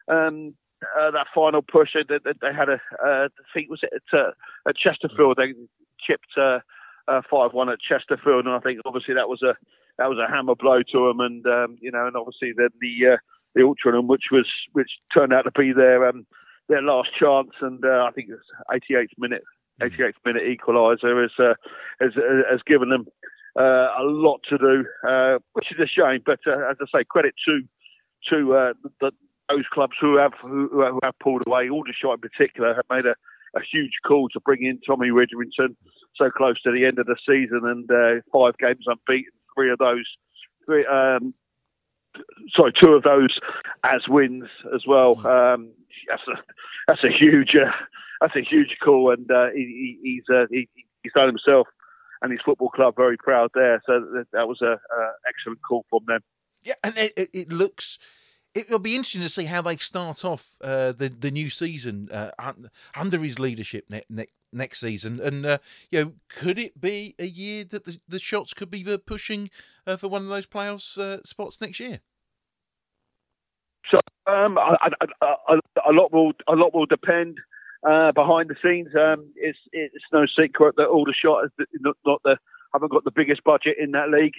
That final push that they had I think was it at Chesterfield. They chipped 5-1 at Chesterfield, and I think obviously that was a hammer blow to them, and and obviously then the Altrincham, which turned out to be their last chance, and I think it's 88th minute equaliser has given them a lot to do, which is a shame. But as I say, credit to those clubs who have pulled away. Aldershot in particular have made a huge call to bring in Tommy Ridgerington so close to the end of the season, and 5 games unbeaten, 2 of those as wins as well. That's a huge call, and he's done himself and his football club very proud there. So that was a excellent call from them. Yeah, and it looks. It'll be interesting to see how they start off the new season under his leadership next season. And could it be a year that the Shots could be pushing for one of those playoffs spots next year? So a lot will depend behind the scenes. It's no secret that Aldershot haven't got the biggest budget in that league.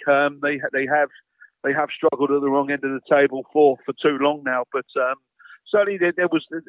They have struggled at the wrong end of the table for too long now, but certainly there's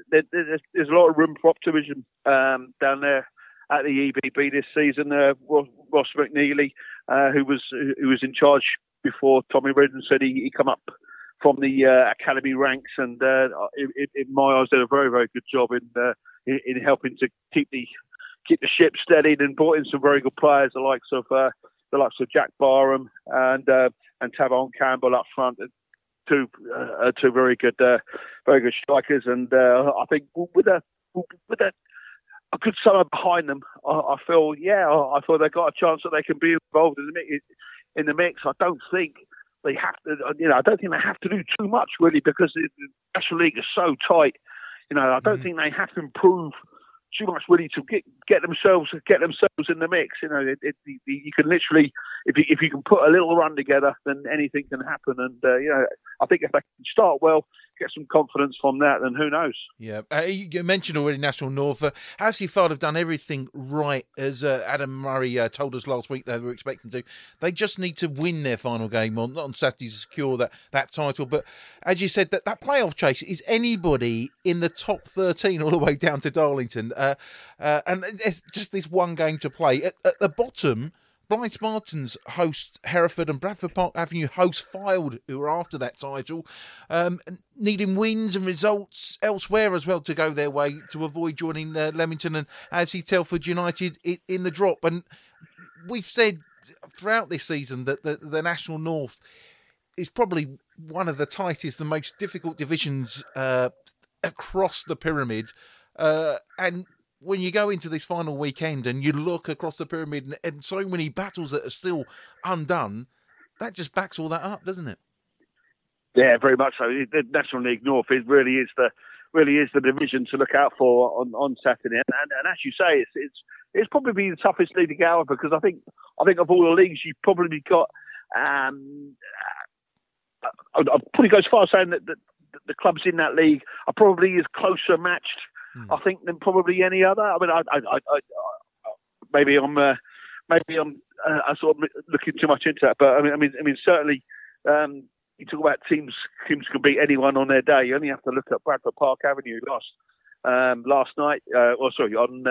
a lot of room for optimism down there at the EBB this season. Ross McNeely, who was in charge before Tommy Redden, said he come up from the academy ranks, and in my eyes did a very, very good job in helping to keep the ship steady, and brought in some very good players, the likes of Jack Barham and Tavon Campbell up front, two very good strikers, and I think with a good summer behind them, I feel they've got a chance that they can be involved in the mix. I don't think they have to. I don't think they have to do too much really, because the National League is so tight. I don't think they have to improve too much really to get themselves in the mix. You can literally, if you can put a little run together, then anything can happen. And I think if they can start well, get some confidence from that, then who knows? Yeah, you mentioned already National North. AFC Fylde have done everything right, as Adam Murray told us last week they were expecting to. They just need to win their final game on Saturday to secure that title. But as you said, that playoff chase is anybody in the top 13 all the way down to Darlington. And it's just this one game to play. At the bottom, Brian Spartans host Hereford, and Bradford Park Avenue host Fylde, who are after that title, needing wins and results elsewhere as well to go their way to avoid joining Leamington and AFC Telford United in the drop. And we've said throughout this season that the National North is probably one of the tightest and most difficult divisions across the pyramid. And when you go into this final weekend and you look across the pyramid and so many battles that are still undone, that just backs all that up, doesn't it? Yeah, very much so. The National League North really is really is the division to look out for on Saturday. And as you say, it's probably the toughest league to get out of, because I think of all the leagues, you've probably got. I'd probably go as far as saying that the clubs in that league are probably as closer matched, I think, than probably any other. I mean, maybe I'm sort of looking too much into that, but I mean, certainly. You talk about teams can beat anyone on their day. You only have to look at Bradford Park Avenue last night. On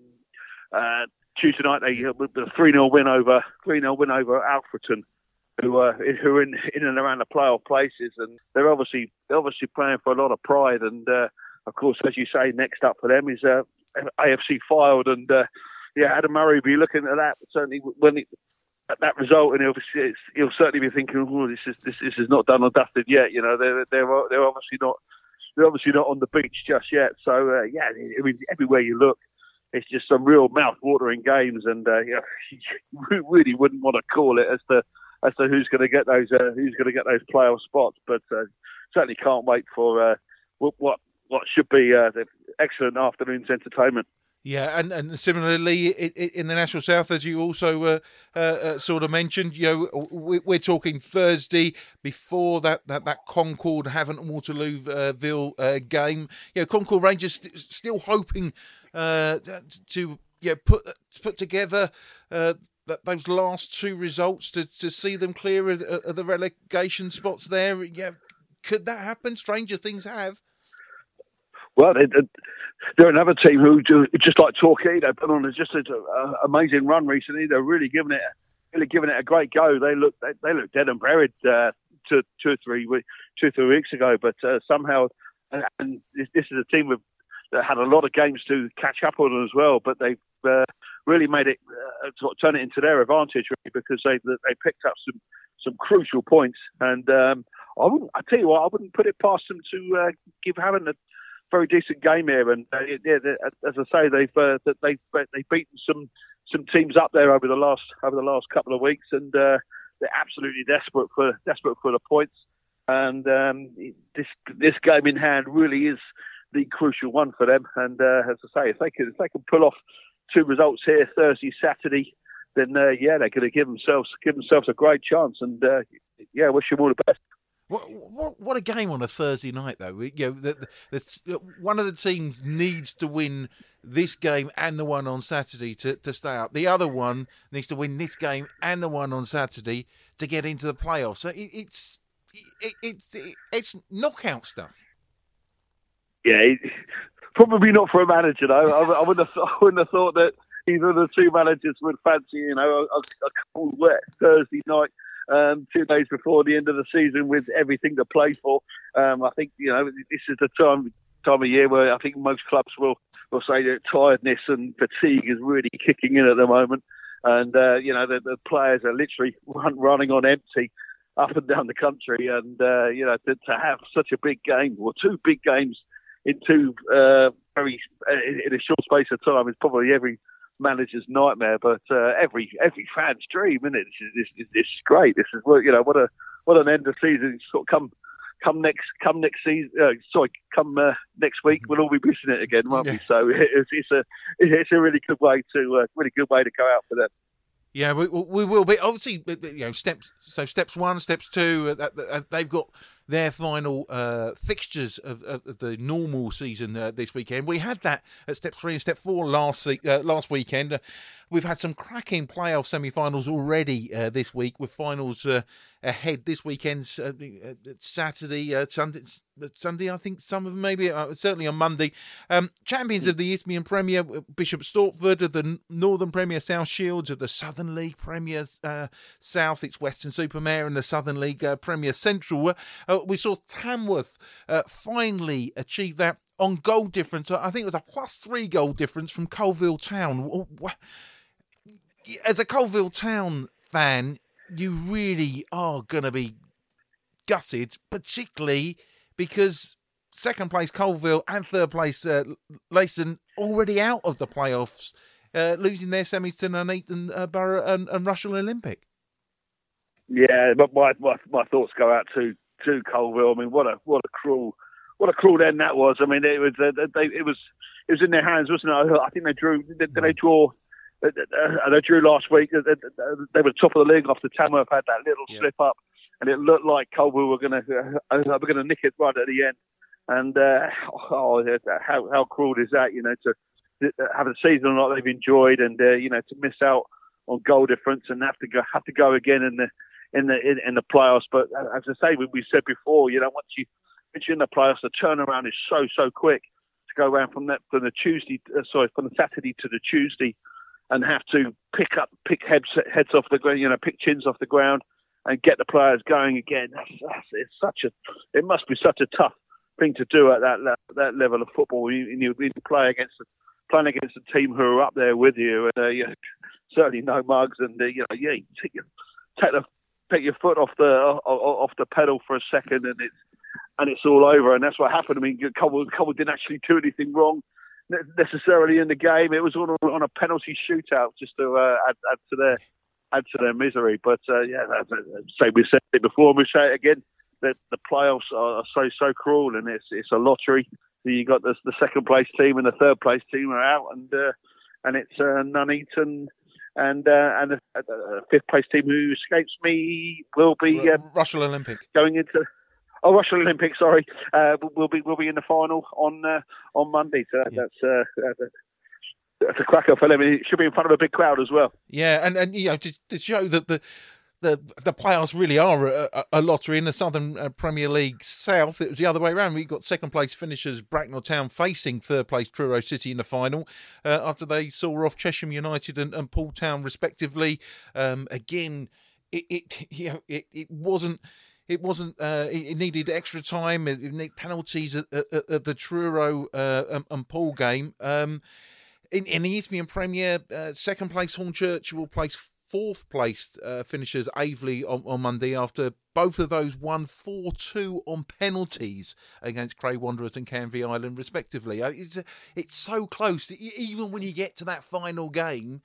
Tuesday night, they with a 3-0 win over Alfreton, who are in and around the playoff places, and they're obviously playing for a lot of pride. And of course, as you say, next up for them is AFC Fylde, and Adam Murray will be looking at that certainly at that result, and he'll certainly be thinking, "Oh, this is not done or dusted yet." You know, they're obviously not on the beach just yet. So I mean, everywhere you look, it's just some real mouth-watering games, and you really wouldn't want to call it as to who's going to get those playoff spots. But certainly can't wait for what should be the excellent afternoon's entertainment. Yeah, and similarly in the National South, as you also sort of mentioned, we're talking Thursday before that Concord Havant Waterlooville game. Concord Rangers still hoping to put together those last two results to see them clear of the relegation spots there. Yeah, could that happen? Stranger things have. Well, they're another team who just like Torquay. They've been on just an amazing run recently. They're really giving it a great go. They look dead and buried two or three weeks ago, but somehow, and this is a team that had a lot of games to catch up on as well. But they've really made it sort of turn it into their advantage, really, because they picked up some crucial points. And I tell you what, I wouldn't put it past them to give Havant a very decent game here, and as I say, they've beaten some teams up there over the last couple of weeks, and they're absolutely desperate for the points. And this game in hand really is the crucial one for them. And as I say, if they can pull off two results here, Thursday, Saturday, then they're going to give themselves a great chance. And wish them all the best. What a game on a Thursday night, though. One of the teams needs to win this game and the one on Saturday to stay up. The other one needs to win this game and the one on Saturday to get into the playoffs. So it's knockout stuff. Yeah, probably not for a manager, though. I wouldn't have thought that either of the two managers would fancy, a cold, wet Thursday night. 2 days before the end of the season with everything to play for. I think, this is the time of year where I think most clubs will say that tiredness and fatigue is really kicking in at the moment. And, the players are literally running on empty up and down the country. And, to have such a big game, or two big games in in a short space of time is probably every manager's nightmare, but every fan's dream, isn't it? This is great. This is what an end of season. Sort of come next week, we'll all be missing it again, won't we? So it's a really good way to go out for them. Yeah, we will be obviously. Steps 1, steps 2. They've got their final fixtures of the normal season this weekend. We had that at step 3 and step 4 last weekend. We've had some cracking playoff semi-finals already this week, with finals ahead this weekend, Saturday, Sunday. I think some of them maybe, certainly on Monday. Champions of the Isthmian Premier, Bishop Stortford; of the Northern Premier, South Shields; of the Southern League Premier South, it's Weston-super-Mare; and the Southern League Premier Central. We saw Tamworth finally achieve that on goal difference. I think it was a +3 goal difference from Coalville Town. As a Coalville Town fan, you really are going to be gutted, particularly because second place Coalville and third place Leyton already out of the playoffs, losing their semis to Nuneaton Borough and Russell Olympic. Yeah, but my thoughts go out to Coalville. I mean, what a cruel what a cruel end that was. I mean, it was in their hands, wasn't it? I think they drew. Did they draw? They drew last week. They were top of the league after Tamworth had that little slip up, and it looked like Coalville were going to nick it right at the end. And how cruel is that? You know, to have a season like they've enjoyed, and you know, to miss out on goal difference and have to go again in the playoffs. But as I say, we said before, you know, once you're in the playoffs, the turnaround is so quick to go around from the Saturday to the Tuesday, and have to pick heads off the ground, you know, pick chins off the ground, and get the players going again. It must be such a tough thing to do at that level of football. You playing against a team who are up there with you, and certainly no mugs, and you take your foot off the pedal for a second, and it's all over. And that's what happened. I mean, Coalville didn't actually do anything wrong necessarily in the game. It was on a penalty shootout just to add to their misery. But we said it before, and we say it again, that the playoffs are so cruel, and it's a lottery. So you got the second place team and the third place team are out, and it's Nuneaton and the fifth place team, who escapes me, will be Russell Olympic going into. Oh, Russell Olympic, sorry, will be in the final on Monday. So that's a cracker for them. It should be in front of a big crowd as well. Yeah, and you know, to show that the playoffs really are a lottery in the Southern Premier League South. It was the other way around. We got second place finishers Bracknell Town facing third place Truro City in the final after they saw off Chesham United and Poole Town respectively. Again, it wasn't. It needed extra time. It needed penalties at the Truro and Poole game. In the Isthmian Premier, second place Hornchurch will place fourth place finishers Aveley on Monday after both of those won 4-2 on penalties against Cray Wanderers and Canvey Island respectively. It's so close. Even when you get to that final game,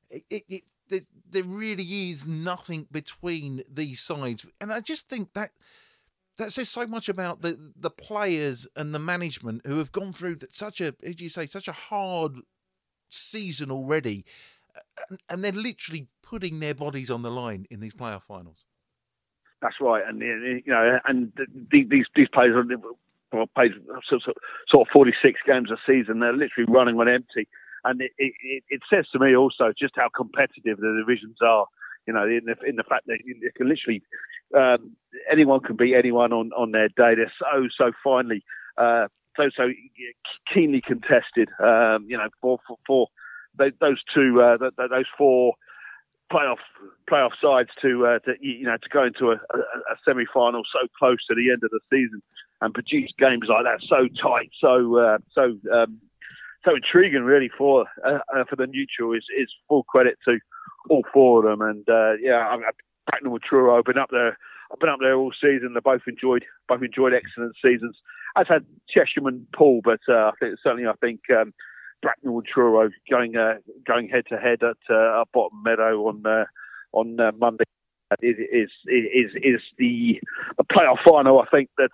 there really is nothing between these sides. And I just think that says so much about the players and the management who have gone through such a hard season already. And they're literally putting their bodies on the line in these playoff finals. That's right. And, you know, and these players are played sort of 46 games a season. They're literally running on empty. And it says to me also just how competitive the divisions are. You know, in the fact that you can literally anyone can beat anyone on their day. They're so finely, so keenly contested. You know, for those four playoff sides to go into a semi-final so close to the end of the season and produce games like that so tight, so intriguing, really, for the neutral is full credit to all four of them. And Bracknell and Truro, I've been up there all season. They both enjoyed excellent seasons. As had Chesham and Poole, but I think Bracknell and Truro going head to head at Bottom Meadow on Monday is the playoff final. I think that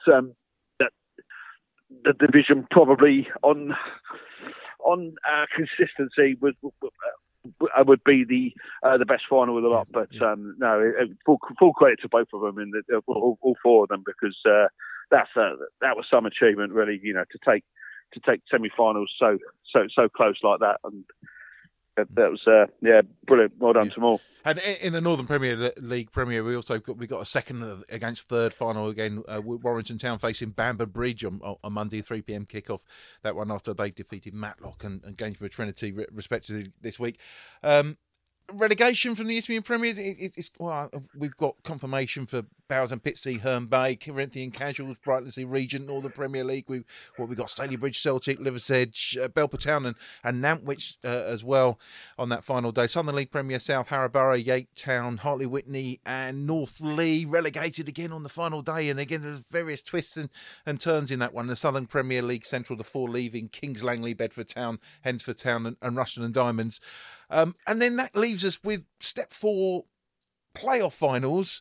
the division probably on consistency would be the best final of the lot. But full credit to both of them and all four of them, because that was some achievement, really. You know, to take semi-finals so close like that, and that was brilliant. Well done to them all. And in the Northern Premier League Premier, we got a second against third final again. Warrington Town facing Bamber Bridge on Monday, 3 p.m. kickoff. That one after they defeated Matlock and Gainsborough Trinity respectively this week. Relegation from the Isthmian Premier. We've got confirmation for Bowers and Pitsea, Herne Bay, Corinthian Casuals, Brightlingsea Region, Northern Premier League. We've got Stalybridge, Celtic, Liversedge, Belper Town and Nantwich as well on that final day. Southern League Premier South, Harrowborough, Yate Town, Hartley Whitney and North Lee relegated again on the final day. And again, there's various twists and turns in that one. The Southern Premier League Central, the four leaving Kings Langley, Bedford Town, Hednesford Town and Rushden and Diamonds. And then that leaves us with step 4 playoff finals.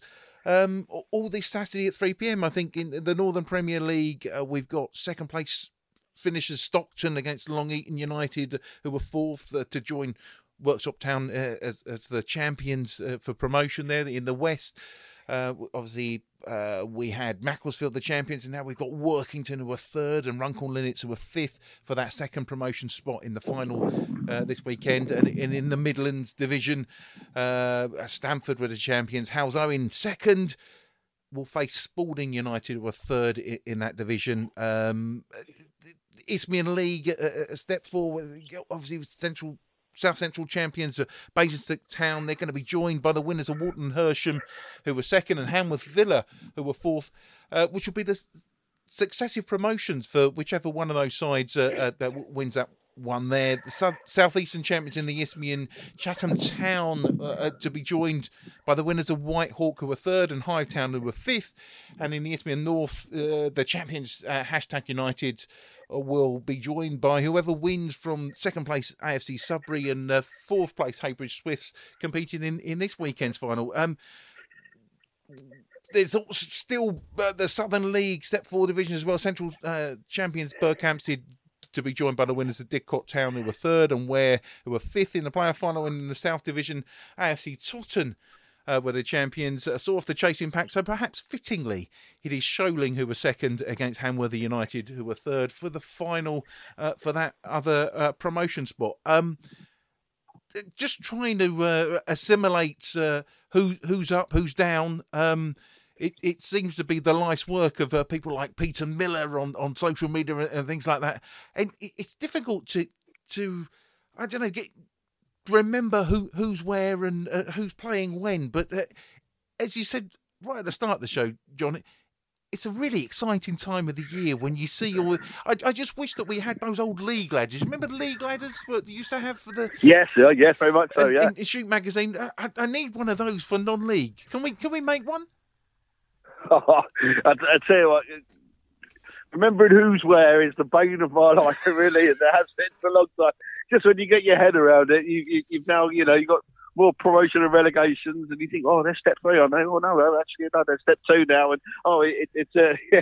all this Saturday at 3 p.m. I think in the Northern Premier League, we've got second place finishers Stockton against Long Eaton United, who were fourth to join Worksop Town as the champions for promotion there in the West. Obviously, we had Macclesfield the champions, and now we've got Workington who are third and Runcorn Linnets who are fifth for that second promotion spot in the final this weekend. And in the Midlands division, Stamford were the champions. Halesowen second will face Spalding United who are third in that division. Isthmian League a step forward. Obviously, South Central champions Basingstoke Town. They're going to be joined by the winners of Walton Hersham, who were second, and Hamworth Villa, who were fourth, which will be the successive promotions for whichever one of those sides that wins that one there. The South Eastern champions in the Isthmian, Chatham Town, to be joined by the winners of White Hawk, who were third, and Hive Town, who were fifth. And in the Isthmian North, the champions, Hashtag United, will be joined by whoever wins from second place AFC Sudbury and fourth place Heybridge Swifts, competing in this weekend's final. There's still the Southern League Step 4 division as well. Central champions Berkhamsted to be joined by the winners of Didcot Town, who were third, and Ware, who were fifth in the playoff final. And in the South Division, AFC Totton were the champions, sort of the chasing pack. So perhaps fittingly, it is Sholing who were second against Hamworthy United, who were third for the final for that other promotion spot. Just trying to assimilate who's up, who's down. It seems to be the life's work of people like Peter Miller on social media and things like that. And it's difficult to I don't know, remember who's where and who's playing when. But as you said right at the start of the show, John, it's a really exciting time of the year when you see all. I just wish that we had those old league ladders. Remember the league ladders that you used to have for the? Yes, very much so. Yeah. In Shoot Magazine, I need one of those for non-league. Can we make one? I tell you what, remembering who's where is the bane of my life, really, and it has been for a long time. Just when you get your head around it, you've now, you've got more promotion and relegations, and you think, oh, they're step 3, aren't they? Oh no, actually, no, they're step 2 now, and it's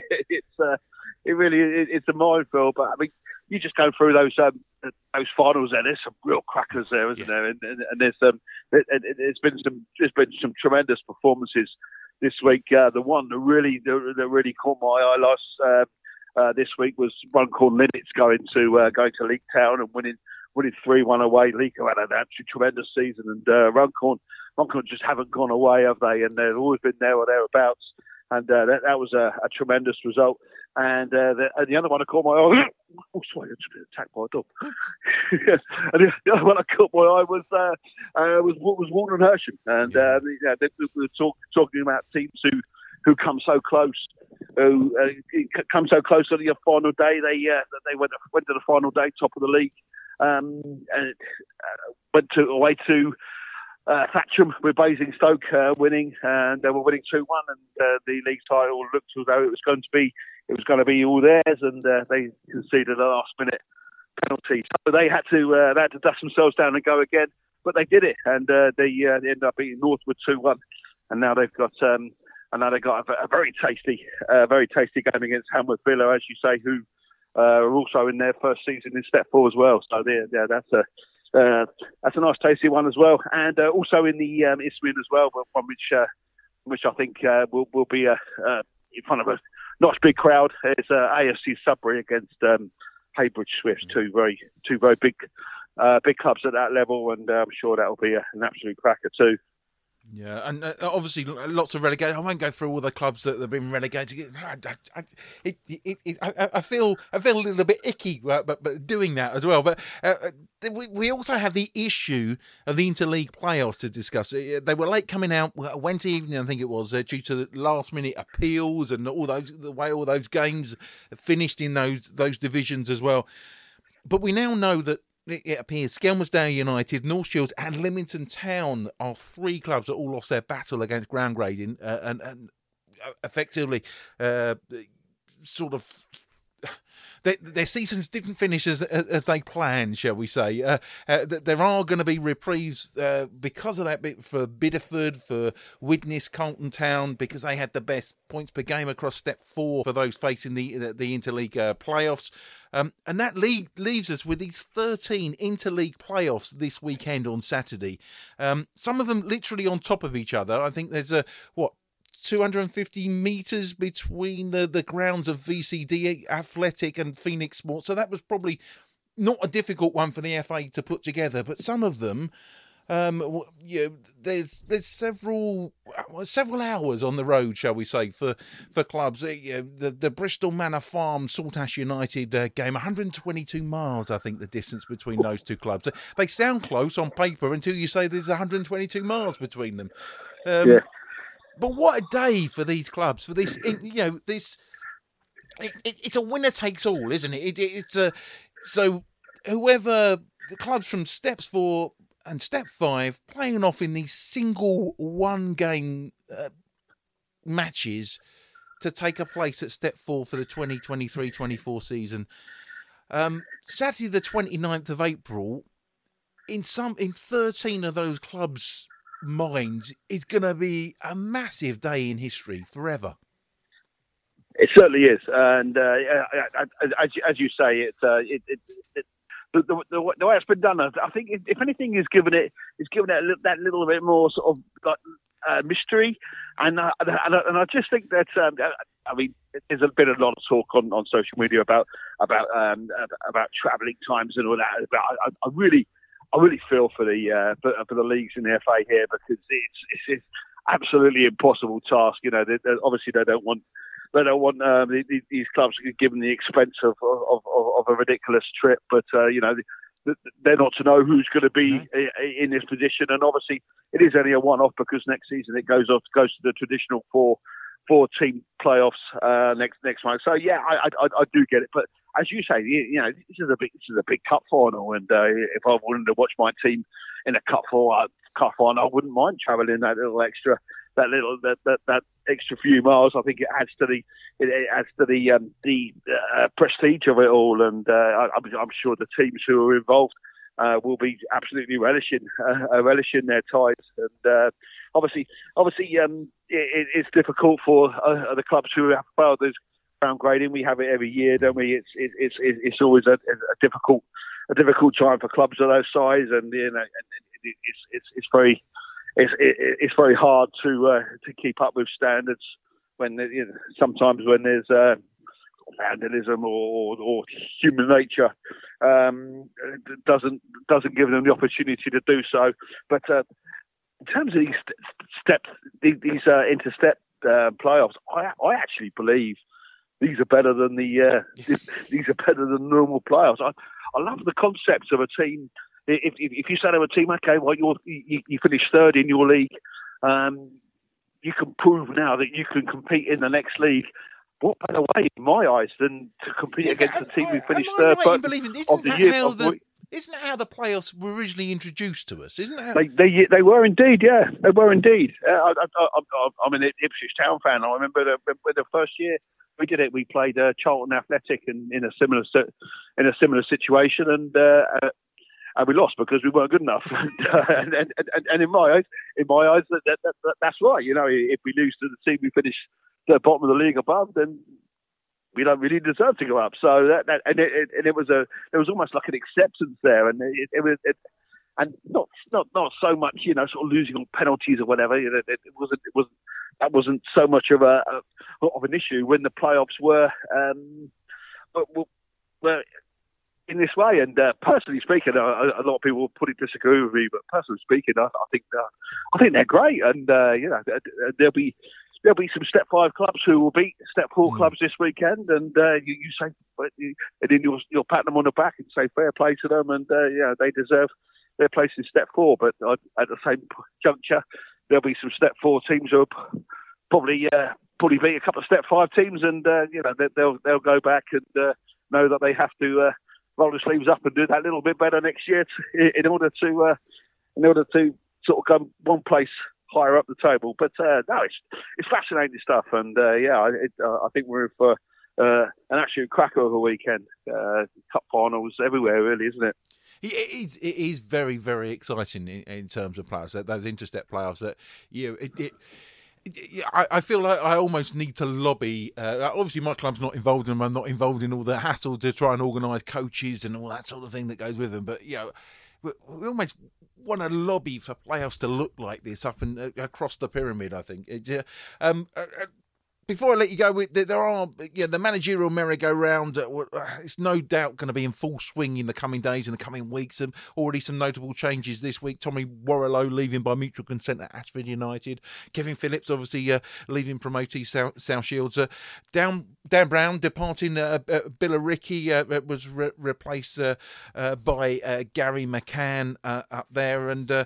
a minefield. But I mean, you just go through those finals there. There's some real crackers there, isn't there? And there's been some tremendous performances this week. The one that really caught my eye last this week was Runcorn Linnets going to League Town and winning 3-1 away. League had an absolutely tremendous season, and Runcorn just haven't gone away, have they? And they've always been there or thereabouts. And that was a tremendous result. And the other one that caught my eye, oh sorry, I just been attacked by a dog. And the other one that caught my eye was Walton Hersham, and they were talking about teams who come so close, who come so close on the final day. They went to the final day, top of the league, and went away to Thatcham with Basingstoke winning, and they were winning 2-1, and the league title looked as though it was going to be all theirs, and they conceded a last-minute penalty. So they had to dust themselves down and go again, but they did it, and they ended up beating Northwood 2-1, and now they've got a very tasty game against Hamworth Villa, as you say, who are also in their first season in Step 4 as well. So that's a nice tasty one as well, and also in the Isthmian as well, from which I think will be in front of a nice big crowd. It's AFC Sudbury against Heybridge Swifts, two very big clubs at that level, and I'm sure that will be an absolute cracker too. Yeah, and obviously lots of relegation. I won't go through all the clubs that have been relegated. I feel a little bit icky, but doing that as well. But we also have the issue of the interleague playoffs to discuss. They were late coming out Wednesday evening, I think it was, due to last minute appeals and the way all those games finished in those divisions as well. But we now know that it appears Skelmersdale United, North Shields and Lymington Town are 3 clubs that all lost their battle against ground grading and effectively sort of their seasons didn't finish as they planned, shall we say. There are going to be reprieves because of that bit for Bideford, for Widnes, Carlton Town, because they had the best points per game across step 4 for those facing the interleague playoffs. And that leaves us with these 13 interleague playoffs this weekend on Saturday. Some of them literally on top of each other. I think there's 250 metres between the grounds of VCD Athletic and Phoenix Sports. So that was probably not a difficult one for the FA to put together. But some of them, there's several hours on the road, shall we say, for clubs. The Bristol Manor Farm Saltash United game, 122 miles, I think, the distance between those two clubs. They sound close on paper until you say there's 122 miles between them. But what a day for these clubs, for this, it's a winner takes all, isn't it? So whoever, the clubs from steps 4 and step 5 playing off in these single one game matches to take a place at step 4 for the 2023-24 season. Saturday the 29th of April, in 13 of those clubs' minds, is going to be a massive day in history forever. It certainly is, and as you say, the way it's been done, I think if anything, is given it that little bit more sort of like mystery, and I just think that I mean, there's been a lot of talk on social media about travelling times and all that. I really feel for the leagues in the FA here, because it's an absolutely impossible task. You know, obviously they don't want these clubs given the expense of a ridiculous trip, but they're not to know who's going to be in this position, and obviously it is only a one-off, because next season it goes to the traditional four team playoffs next month. So yeah, I do get it, but as you say, this is a big cup final, and if I wanted to watch my team in a cup final, I wouldn't mind travelling that extra few miles. I think it adds to the prestige of it all, and I'm sure the teams who are involved will be absolutely relishing their ties. And obviously, it's difficult for the clubs who have failed. There's ground grading. We have it every year, don't we? It's always a difficult time for clubs of those size, and it's very hard to keep up with standards when sometimes when there's vandalism or human nature doesn't give them the opportunity to do so. But in terms of these inter-step playoffs, I actually believe these are better than these are better than normal playoffs. I love the concept of a team. If you say to a team, okay, well you finish third in your league, you can prove now that you can compete in the next league. What better way, in my eyes, than to compete against the team who finished third of the year? Isn't that how the playoffs were originally introduced to us? Isn't that? They were indeed, yeah. They were indeed. I'm an Ipswich Town fan. I remember the first year we did it. We played Charlton Athletic in a similar situation, and we lost because we weren't good enough. and in my eyes, that's right. You know, if we lose to the team we finish the bottom of the league above, then we don't really deserve to go up. So it was almost like an acceptance there, and it was not so much, sort of losing on penalties or whatever. That wasn't so much of an issue when the playoffs were in this way. And personally speaking, a lot of people will probably disagree with me, but personally speaking, I think they're great, and there'll be some Step 5 clubs who will beat Step 4 clubs this weekend, and you say, and then you'll pat them on the back and say fair play to them, and they deserve their place in Step 4. But at the same juncture, there'll be some Step 4 teams who will probably beat a couple of Step 5 teams, and they'll go back and know that they have to roll the sleeves up and do that little bit better next year in order to sort of come one place higher up the table. But no, it's fascinating stuff, and I think we're in for an absolute cracker of a weekend. Cup finals everywhere, really, isn't it? It is very, very exciting in terms of players. Those interstep playoffs that I feel like I almost need to lobby. Obviously, my club's not involved in them. I'm not involved in all the hassle to try and organise coaches and all that sort of thing that goes with them. But we almost want to lobby for playoffs to look like this up and across the pyramid. I think. Before I let you go, there are the managerial merry-go-round. It's no doubt going to be in full swing in the coming days, in the coming weeks. And already some notable changes this week. Tommy Warrilow leaving by mutual consent at Ashford United. Kevin Phillips obviously leaving Promotee South Shields. Dan Brown departing. Billericay was replaced by Gary McCann up there, and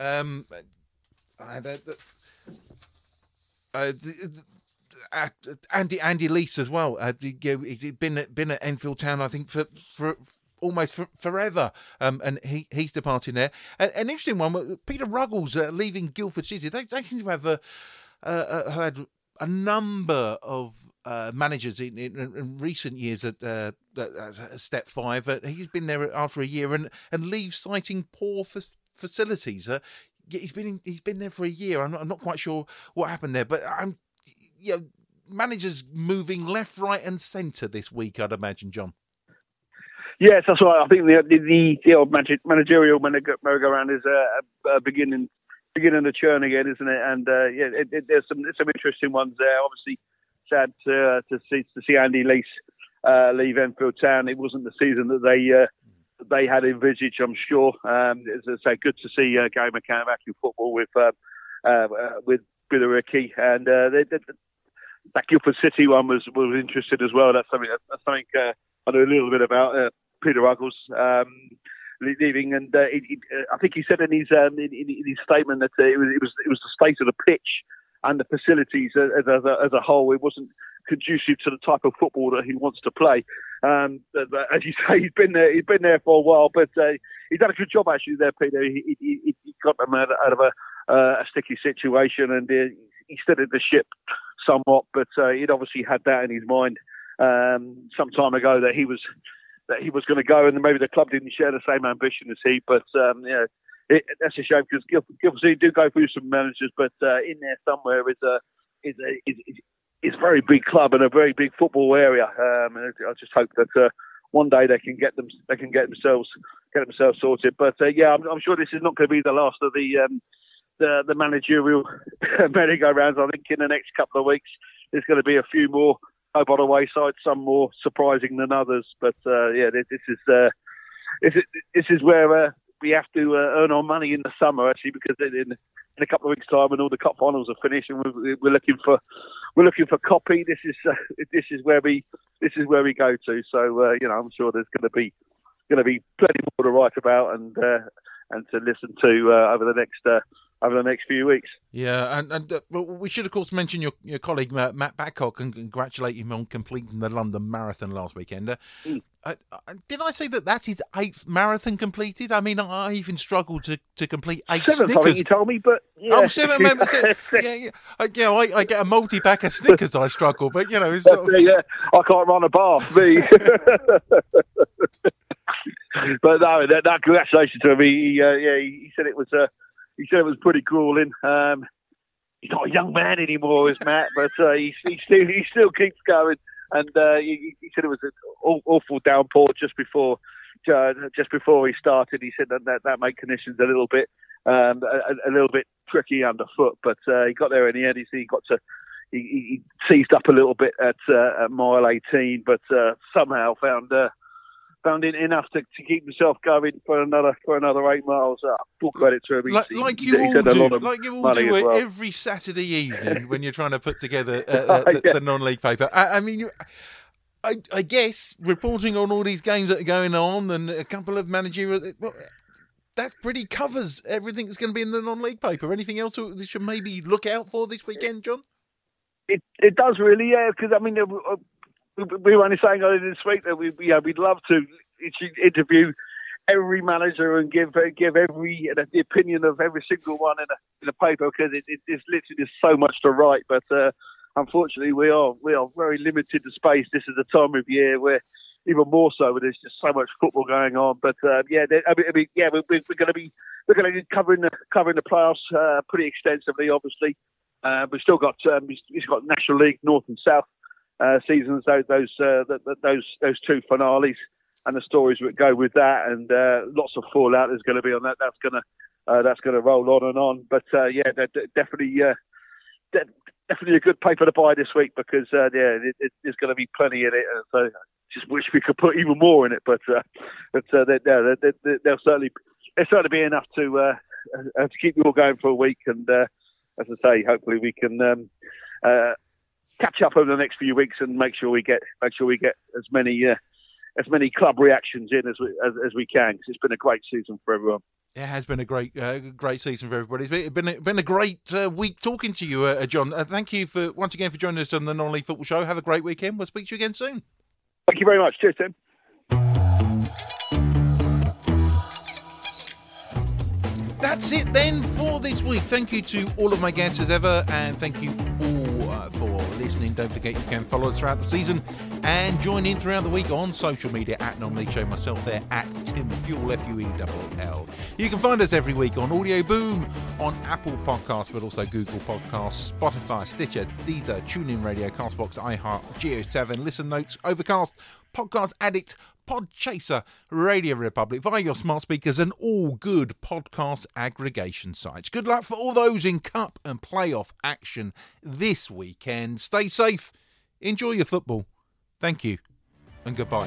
Andy Leese as well. He's been at Enfield Town, I think, for almost forever, and he's departing there. An interesting one, Peter Ruggles leaving Guildford City. They seem to have had a number of managers in recent years at Step 5. He's been there after a year and leaves citing poor facilities. He's been there for a year. I'm not quite sure what happened there, but managers moving left, right, and centre this week, I'd imagine, John. Yes, that's right. I think the old managerial merry-go-round is beginning to churn again, isn't it? And there's some interesting ones there. Obviously, sad to see Andy Leese leave Enfield Town. It wasn't the season that they had envisaged, I'm sure. As I say, good to see Gary McCann back in football with Billericay, and that Guildford City one was interested as well. That's something I know a little bit about. Peter Ruggles leaving, and I think he said in his statement that it was the state of the pitch and the facilities as a whole. It wasn't conducive to the type of football that he wants to play. As you say, he's been there for a while, but he's done a good job actually there, Peter. He got them out of a sticky situation, and he steadied the ship somewhat. But he'd obviously had that in his mind some time ago that he was going to go, and maybe the club didn't share the same ambition as he. But that's a shame because Guildford City do go through some managers, but in there somewhere is a very big club and a very big football area. And I just hope that one day they can get themselves sorted. But I'm sure this is not going to be the last of the managerial merry-go-rounds. I think in the next couple of weeks there's going to be a few more by the wayside, some more surprising than others. But this is where we have to earn our money in the summer, actually, because in a couple of weeks' time, when all the cup finals are finished, and we're looking for copy. This is where we go to. So I'm sure there's going to be plenty more to write about and to listen to over the next few weeks. Yeah, and we should, of course, mention your colleague, Matt Badcock, and congratulate him on completing the London Marathon last weekend. Did I say that's his 8th marathon completed? I mean, I even struggled to complete 8 7th, Snickers. I think you told me, but... Yeah. Oh, 7, remember, 7. Yeah. I get a multi-pack of Snickers, I struggle, but, it's sort of... Yeah, I can't run a bar, me. But no, that congratulations to him. He said it was... He said it was pretty grueling. He's not a young man anymore, is Matt, but he still keeps going. And he said it was an awful downpour just before he started. He said that made conditions a little bit tricky underfoot, but he got there in the end. He seized up a little bit at mile 18, but somehow found it enough to keep himself going for another 8 miles. Full credit to him. Like you all do well. Every Saturday evening when you're trying to put together the non-league paper. I mean, I guess reporting on all these games that are going on and a couple of managerial, that pretty covers everything that's going to be in the non-league paper. Anything else we should maybe look out for this weekend, John? It does really, yeah. Because I mean. We were only saying earlier this week that we'd love to interview every manager and give every the opinion of every single one in a paper, because it's literally just so much to write. But unfortunately, we are very limited to space. This is the time of year where, even more so, where there's just so much football going on. But we're going to be covering the playoffs pretty extensively. Obviously, we've still got National League North and South seasons. Those two finales and the stories that go with that, and lots of fallout is going to be on that. That's going to roll on and on. But definitely a good paper to buy this week, because there's going to be plenty in it. And so just wish we could put even more in it, but there'll certainly be enough to keep you all going for a week. And as I say, hopefully we can catch up over the next few weeks and make sure we get as many club reactions in as we can, because it's been a great season for everyone. It has been a great season for everybody. It's been a great week talking to you, John. Thank you once again for joining us on the Non-League Football Show. Have a great weekend. We'll speak to you again soon. Thank you very much. Cheers, Tim. That's it then for this week. Thank you to all of my guests as ever, and thank you all for listening. Don't forget you can follow us throughout the season and join in throughout the week on social media at Non-League Show. Myself there at Tim Fuel, F-U-E-L-L. You can find us every week on Audio Boom, on Apple Podcasts, but also Google Podcasts, Spotify, Stitcher, Deezer, TuneIn Radio, Castbox, iHeart, Geo7, Listen Notes, Overcast, Podcast Addict, Podchaser, Radio Republic, via your smart speakers, and all good podcast aggregation sites. Good luck for all those in cup and playoff action this weekend. Stay safe, enjoy your football. Thank you, and goodbye.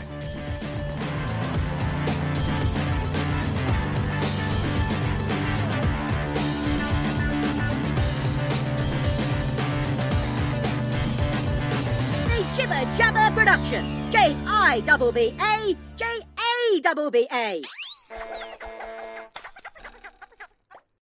Jibber Jabber Production. Jibba Jabba.